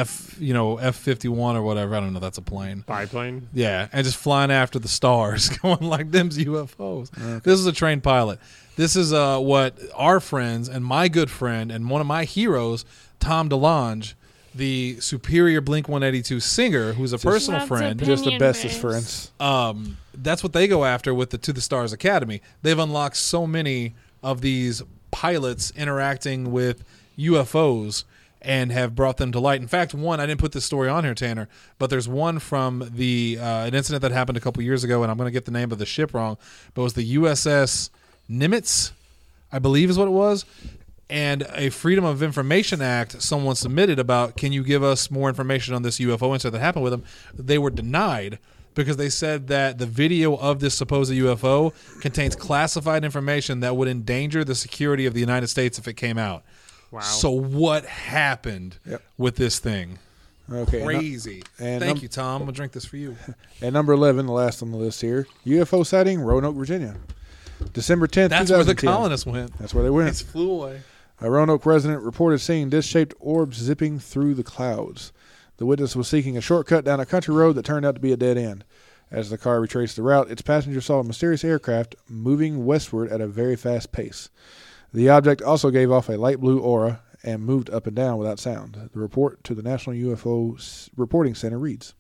F-51 or whatever. I don't know. That's a plane. Biplane? Yeah, and just flying after the stars, going like them's UFOs. Okay. This is a trained pilot. This is what our friends and my good friend and one of my heroes, Tom DeLonge, the superior Blink-182 singer, who's a personal friend. Just the bestest friends. That's what they go after with the To the Stars Academy. They've unlocked so many of these pilots interacting with UFOs and have brought them to light. In fact, one, I didn't put this story on here, Tanner, but there's one from the an incident that happened a couple years ago, and I'm going to get the name of the ship wrong, but it was the USS Nimitz, I believe is what it was. And a Freedom of Information Act someone submitted about, can you give us more information on this UFO incident that happened with them? They were denied because they said that the video of this supposed UFO contains classified information that would endanger the security of the United States if it came out. Wow. So what happened with this thing? Okay, Crazy. Thank you, Tom. I'm going to drink this for you. At number 11, the last on the list here, UFO sighting, Roanoke, Virginia. December 10th, That's 2010. where the colonists went. That's where they went. They flew away. A Roanoke resident reported seeing disc-shaped orbs zipping through the clouds. The witness was seeking a shortcut down a country road that turned out to be a dead end. As the car retraced the route, its passengers saw a mysterious aircraft moving westward at a very fast pace. The object also gave off a light blue aura and moved up and down without sound. The report to the National UFO Reporting Center reads.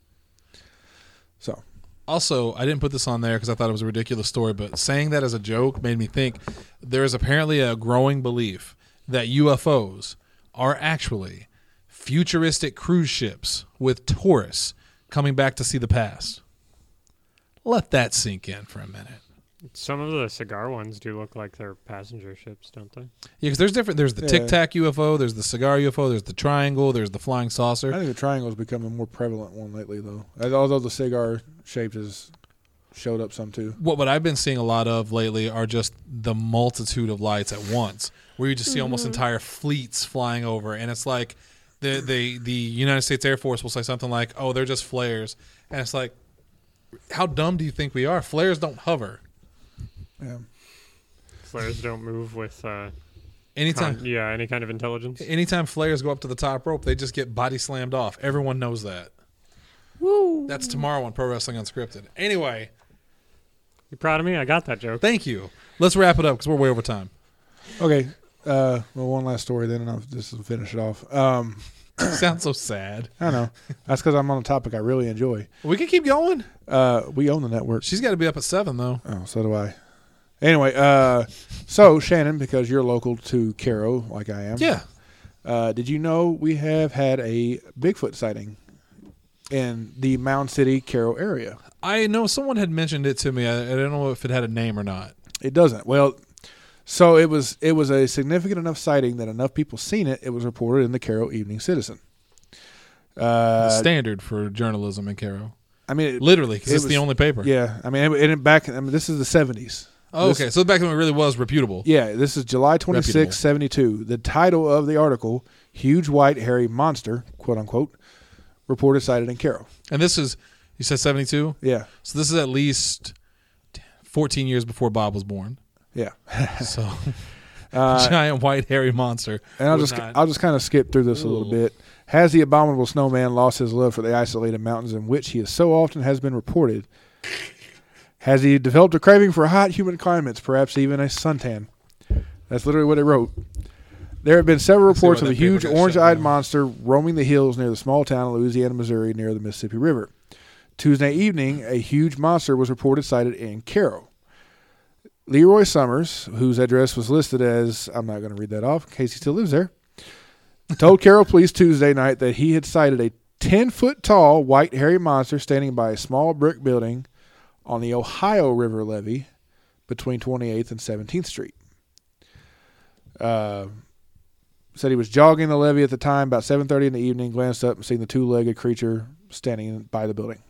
So, also, I didn't put this on there because I thought it was a ridiculous story, but saying that as a joke made me think there is apparently a growing belief that UFOs are actually futuristic cruise ships with tourists coming back to see the past. Let that sink in for a minute. Some of the cigar ones do look like they're passenger ships, don't they? Yeah, because there's different. There's the Tic Tac UFO, there's the cigar UFO, there's the triangle, there's the flying saucer. I think the triangle has become a more prevalent one lately, though. Although the cigar shape has showed up some too. What I've been seeing a lot of lately are just the multitude of lights at once, where you just see almost entire fleets flying over, and it's like the United States Air Force will say something like, "Oh, they're just flares," and it's like, how dumb do you think we are? Flares don't hover. Yeah. Flares don't move with any kind of intelligence. Anytime flares go up to the top rope, they just get body slammed off. Everyone knows that. Woo! That's tomorrow on Pro Wrestling Unscripted. Anyway. You proud of me? I got that joke. Thank you. Let's wrap it up because we're way over time. Okay. Well, one last story then, and I'll just finish it off. Sounds so sad. I know. That's because I'm on a topic I really enjoy. We can keep going. We own the network. She's got to be up at 7, though. Oh, so do I. Anyway, so Shannon, because you're local to Cairo, like I am. Yeah. Did you know we have had a Bigfoot sighting in the Mound City, Cairo area? I know someone had mentioned it to me. I don't know if it had a name or not. It doesn't. Well, so it was a significant enough sighting that enough people seen it. It was reported in the Cairo Evening Citizen. The standard for journalism in Cairo. I mean, literally, because it's the only paper. Yeah, I mean, this is the 70s. Oh, okay, so back when it really was reputable. Yeah, this is July 26, 72. The title of the article, "Huge White Hairy Monster," quote unquote, reported sighted in Cairo. And this is, you said 72? Yeah. So this is at least 14 years before Bob was born. Yeah. So, giant white hairy monster. And I'll just kind of skip through this a little bit. Has the abominable snowman lost his love for the isolated mountains in which he so often has been reported? Has he developed a craving for hot, humid climates, perhaps even a suntan? That's literally what it wrote. There have been several reports of a huge orange-eyed monster roaming the hills near the small town of Louisiana, Missouri, near the Mississippi River. Tuesday evening, a huge monster was reported sighted in Cairo. Leroy Summers, whose address was listed as, I'm not going to read that off in case he still lives there, told Carroll Police Tuesday night that he had sighted a 10-foot-tall white hairy monster standing by a small brick building on the Ohio River levee between 28th and 17th Street. Said he was jogging the levee at the time, about 7:30 in the evening, glanced up and seen the two-legged creature standing by the building.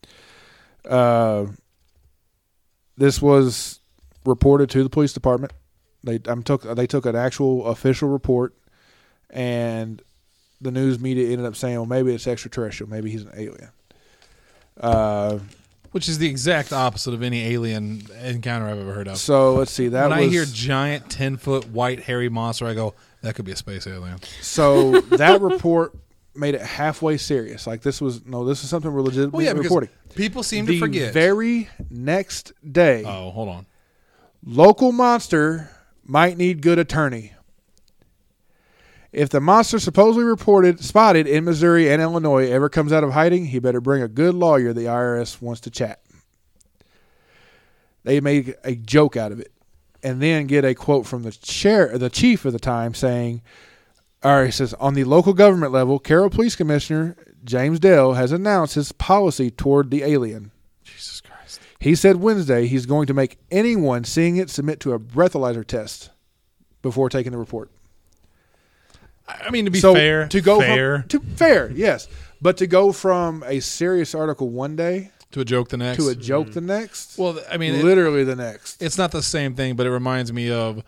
This was reported to the police department. They took an actual official report, and the news media ended up saying, well, maybe it's extraterrestrial. Maybe he's an alien. Which is the exact opposite of any alien encounter I've ever heard of. So let's see. When I hear giant 10-foot white hairy monster, I go, that could be a space alien. So that report made it halfway serious. Like this is something we're legitimately reporting. People seem The to forget. very next day, Oh, hold on. local monster might need good attorney. If the monster supposedly spotted in Missouri and Illinois ever comes out of hiding, he better bring a good lawyer the IRS wants to chat. They made a joke out of it. And then get a quote from the chief of the time saying, all right, he says, on the local government level, Carroll Police Commissioner James Dell has announced his policy toward the alien. Jesus Christ. He said Wednesday he's going to make anyone seeing it submit to a breathalyzer test before taking the report. I mean, to be fair. Fair, yes. But to go from a serious article one day to a joke the next. to a joke the next. Well, I mean, literally the next. It's not the same thing, but it reminds me of,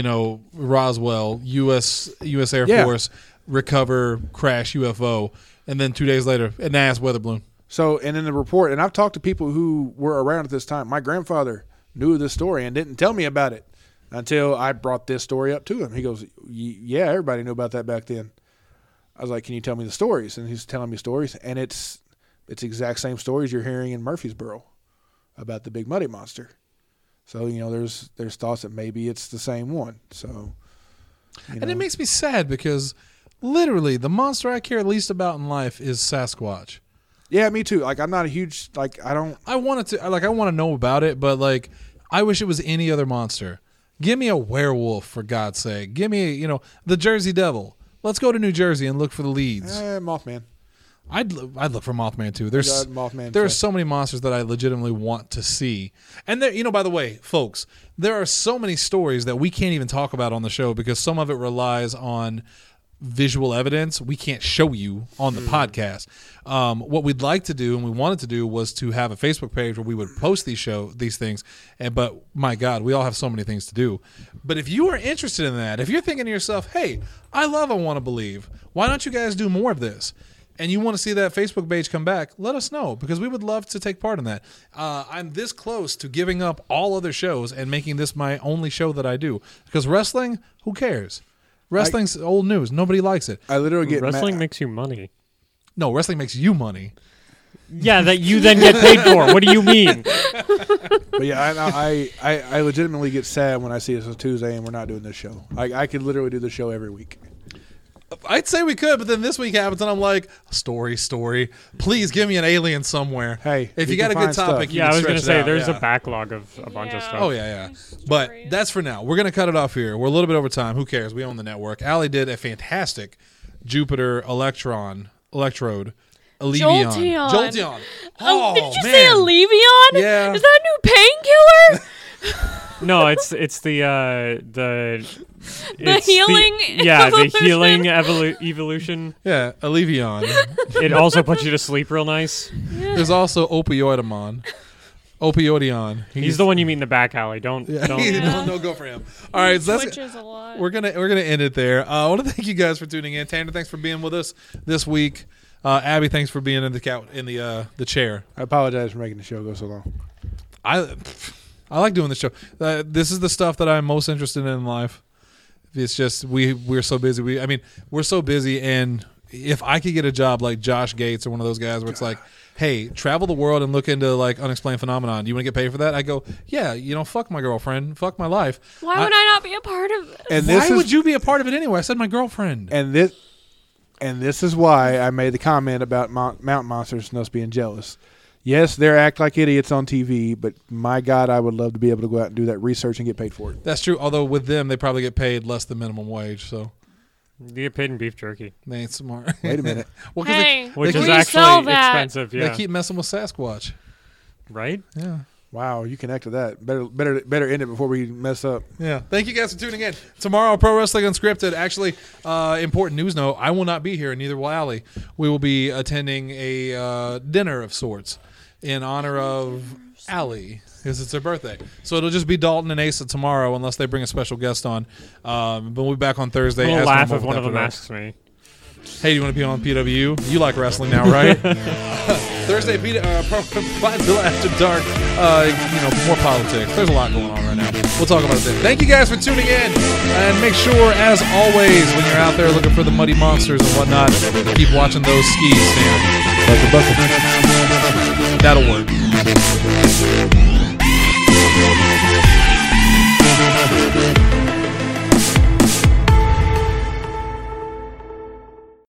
Roswell, U.S. Air Force, recover, crash UFO, and then 2 days later, an ass weather balloon. So, and in the report, and I've talked to people who were around at this time. My grandfather knew this story and didn't tell me about it until I brought this story up to him. He goes, yeah, everybody knew about that back then. I was like, can you tell me the stories? And he's telling me stories, and it's the exact same stories you're hearing in Murfreesboro about the Big Muddy Monster. So, there's thoughts that maybe it's the same one. So, And it makes me sad because literally the monster I care least about in life is Sasquatch. Yeah, me too. Like, I'm not a huge, I want to know about it, but I wish it was any other monster. Give me a werewolf, for God's sake. Give me, the Jersey Devil. Let's go to New Jersey and look for the leads. Mothman. I'd look for Mothman too. Mothman there are so many monsters that I legitimately want to see. And there, by the way, folks, there are so many stories that we can't even talk about on the show because some of it relies on visual evidence we can't show you on the podcast. What we'd like to do and we wanted to do was to have a Facebook page where we would post these things. But my God, we all have so many things to do. But if you are interested in that, if you're thinking to yourself, hey, I Want to Believe, why don't you guys do more of this? And you want to see that Facebook page come back, let us know because we would love to take part in that. I'm this close to giving up all other shows and making this my only show that I do because wrestling, who cares? Wrestling's old news. Nobody likes it. I literally get wrestling makes you money. No, wrestling makes you money. Yeah, that you then get paid for. What do you mean? But yeah, I legitimately get sad when I see it's a Tuesday and we're not doing this show. I could literally do the show every week. I'd say we could, but then this week happens, and I'm like, story. Please give me an alien somewhere. Hey, if you got a good topic, I was going to say there's a backlog of a bunch of stuff. Oh yeah. But that's for now. We're going to cut it off here. We're a little bit over time. Who cares? We own the network. Allie did a fantastic Jupiter electrode. Jolteon. Oh, did you say Allevion? Yeah. Is that a new painkiller? No, it's the healing. The healing evolution. Yeah, Allevion. It also puts you to sleep real nice. Yeah. There's also Opioidion. He's the one you meet in the back alley. Don't go for him. All right, so Switches a lot. we're gonna end it there. I want to thank you guys for tuning in. Tanner, thanks for being with us this week. Abby, thanks for being in the chair. I apologize for making the show go so long. I like doing this show. This is the stuff that I'm most interested in life. It's just we're so busy. We're so busy, and if I could get a job like Josh Gates or one of those guys where it's like, hey, travel the world and look into unexplained phenomenon. Do you want to get paid for that? I go, yeah. Fuck my girlfriend. Fuck my life. Why would I not be a part of this? And why would you be a part of it anyway? I said my girlfriend. And this is why I made the comment about mountain monsters and us being jealous. Yes, they act like idiots on TV, but my God, I would love to be able to go out and do that research and get paid for it. That's true. Although with them, they probably get paid less than minimum wage. So You get paid in beef jerky, They ain't smart. Wait a minute. Well, 'cause Hey, which They is we sell actually that. expensive. they Yeah, keep messing with Sasquatch. right. Yeah. Wow, you connected that. Better end it before we mess up. Yeah. Thank you guys for tuning in. Tomorrow, Pro Wrestling Unscripted. Actually, important news note, I will not be here, and neither will Allie. We will be attending a dinner of sorts in honor of Allie, because it's her birthday. So it'll just be Dalton and Asa tomorrow, unless they bring a special guest on. But we'll be back on Thursday. We'll as laugh normal if with one of After them Dark. asks me. Hey, do you want to be on PWU? You like wrestling now, right? Thursday, Bridezilla After Dark. More politics. There's a lot going on right now. We'll talk about it then. Thank you guys for tuning in, and make sure, as always, when you're out there looking for the muddy monsters and whatnot, keep watching those skis, Sam. That'll work.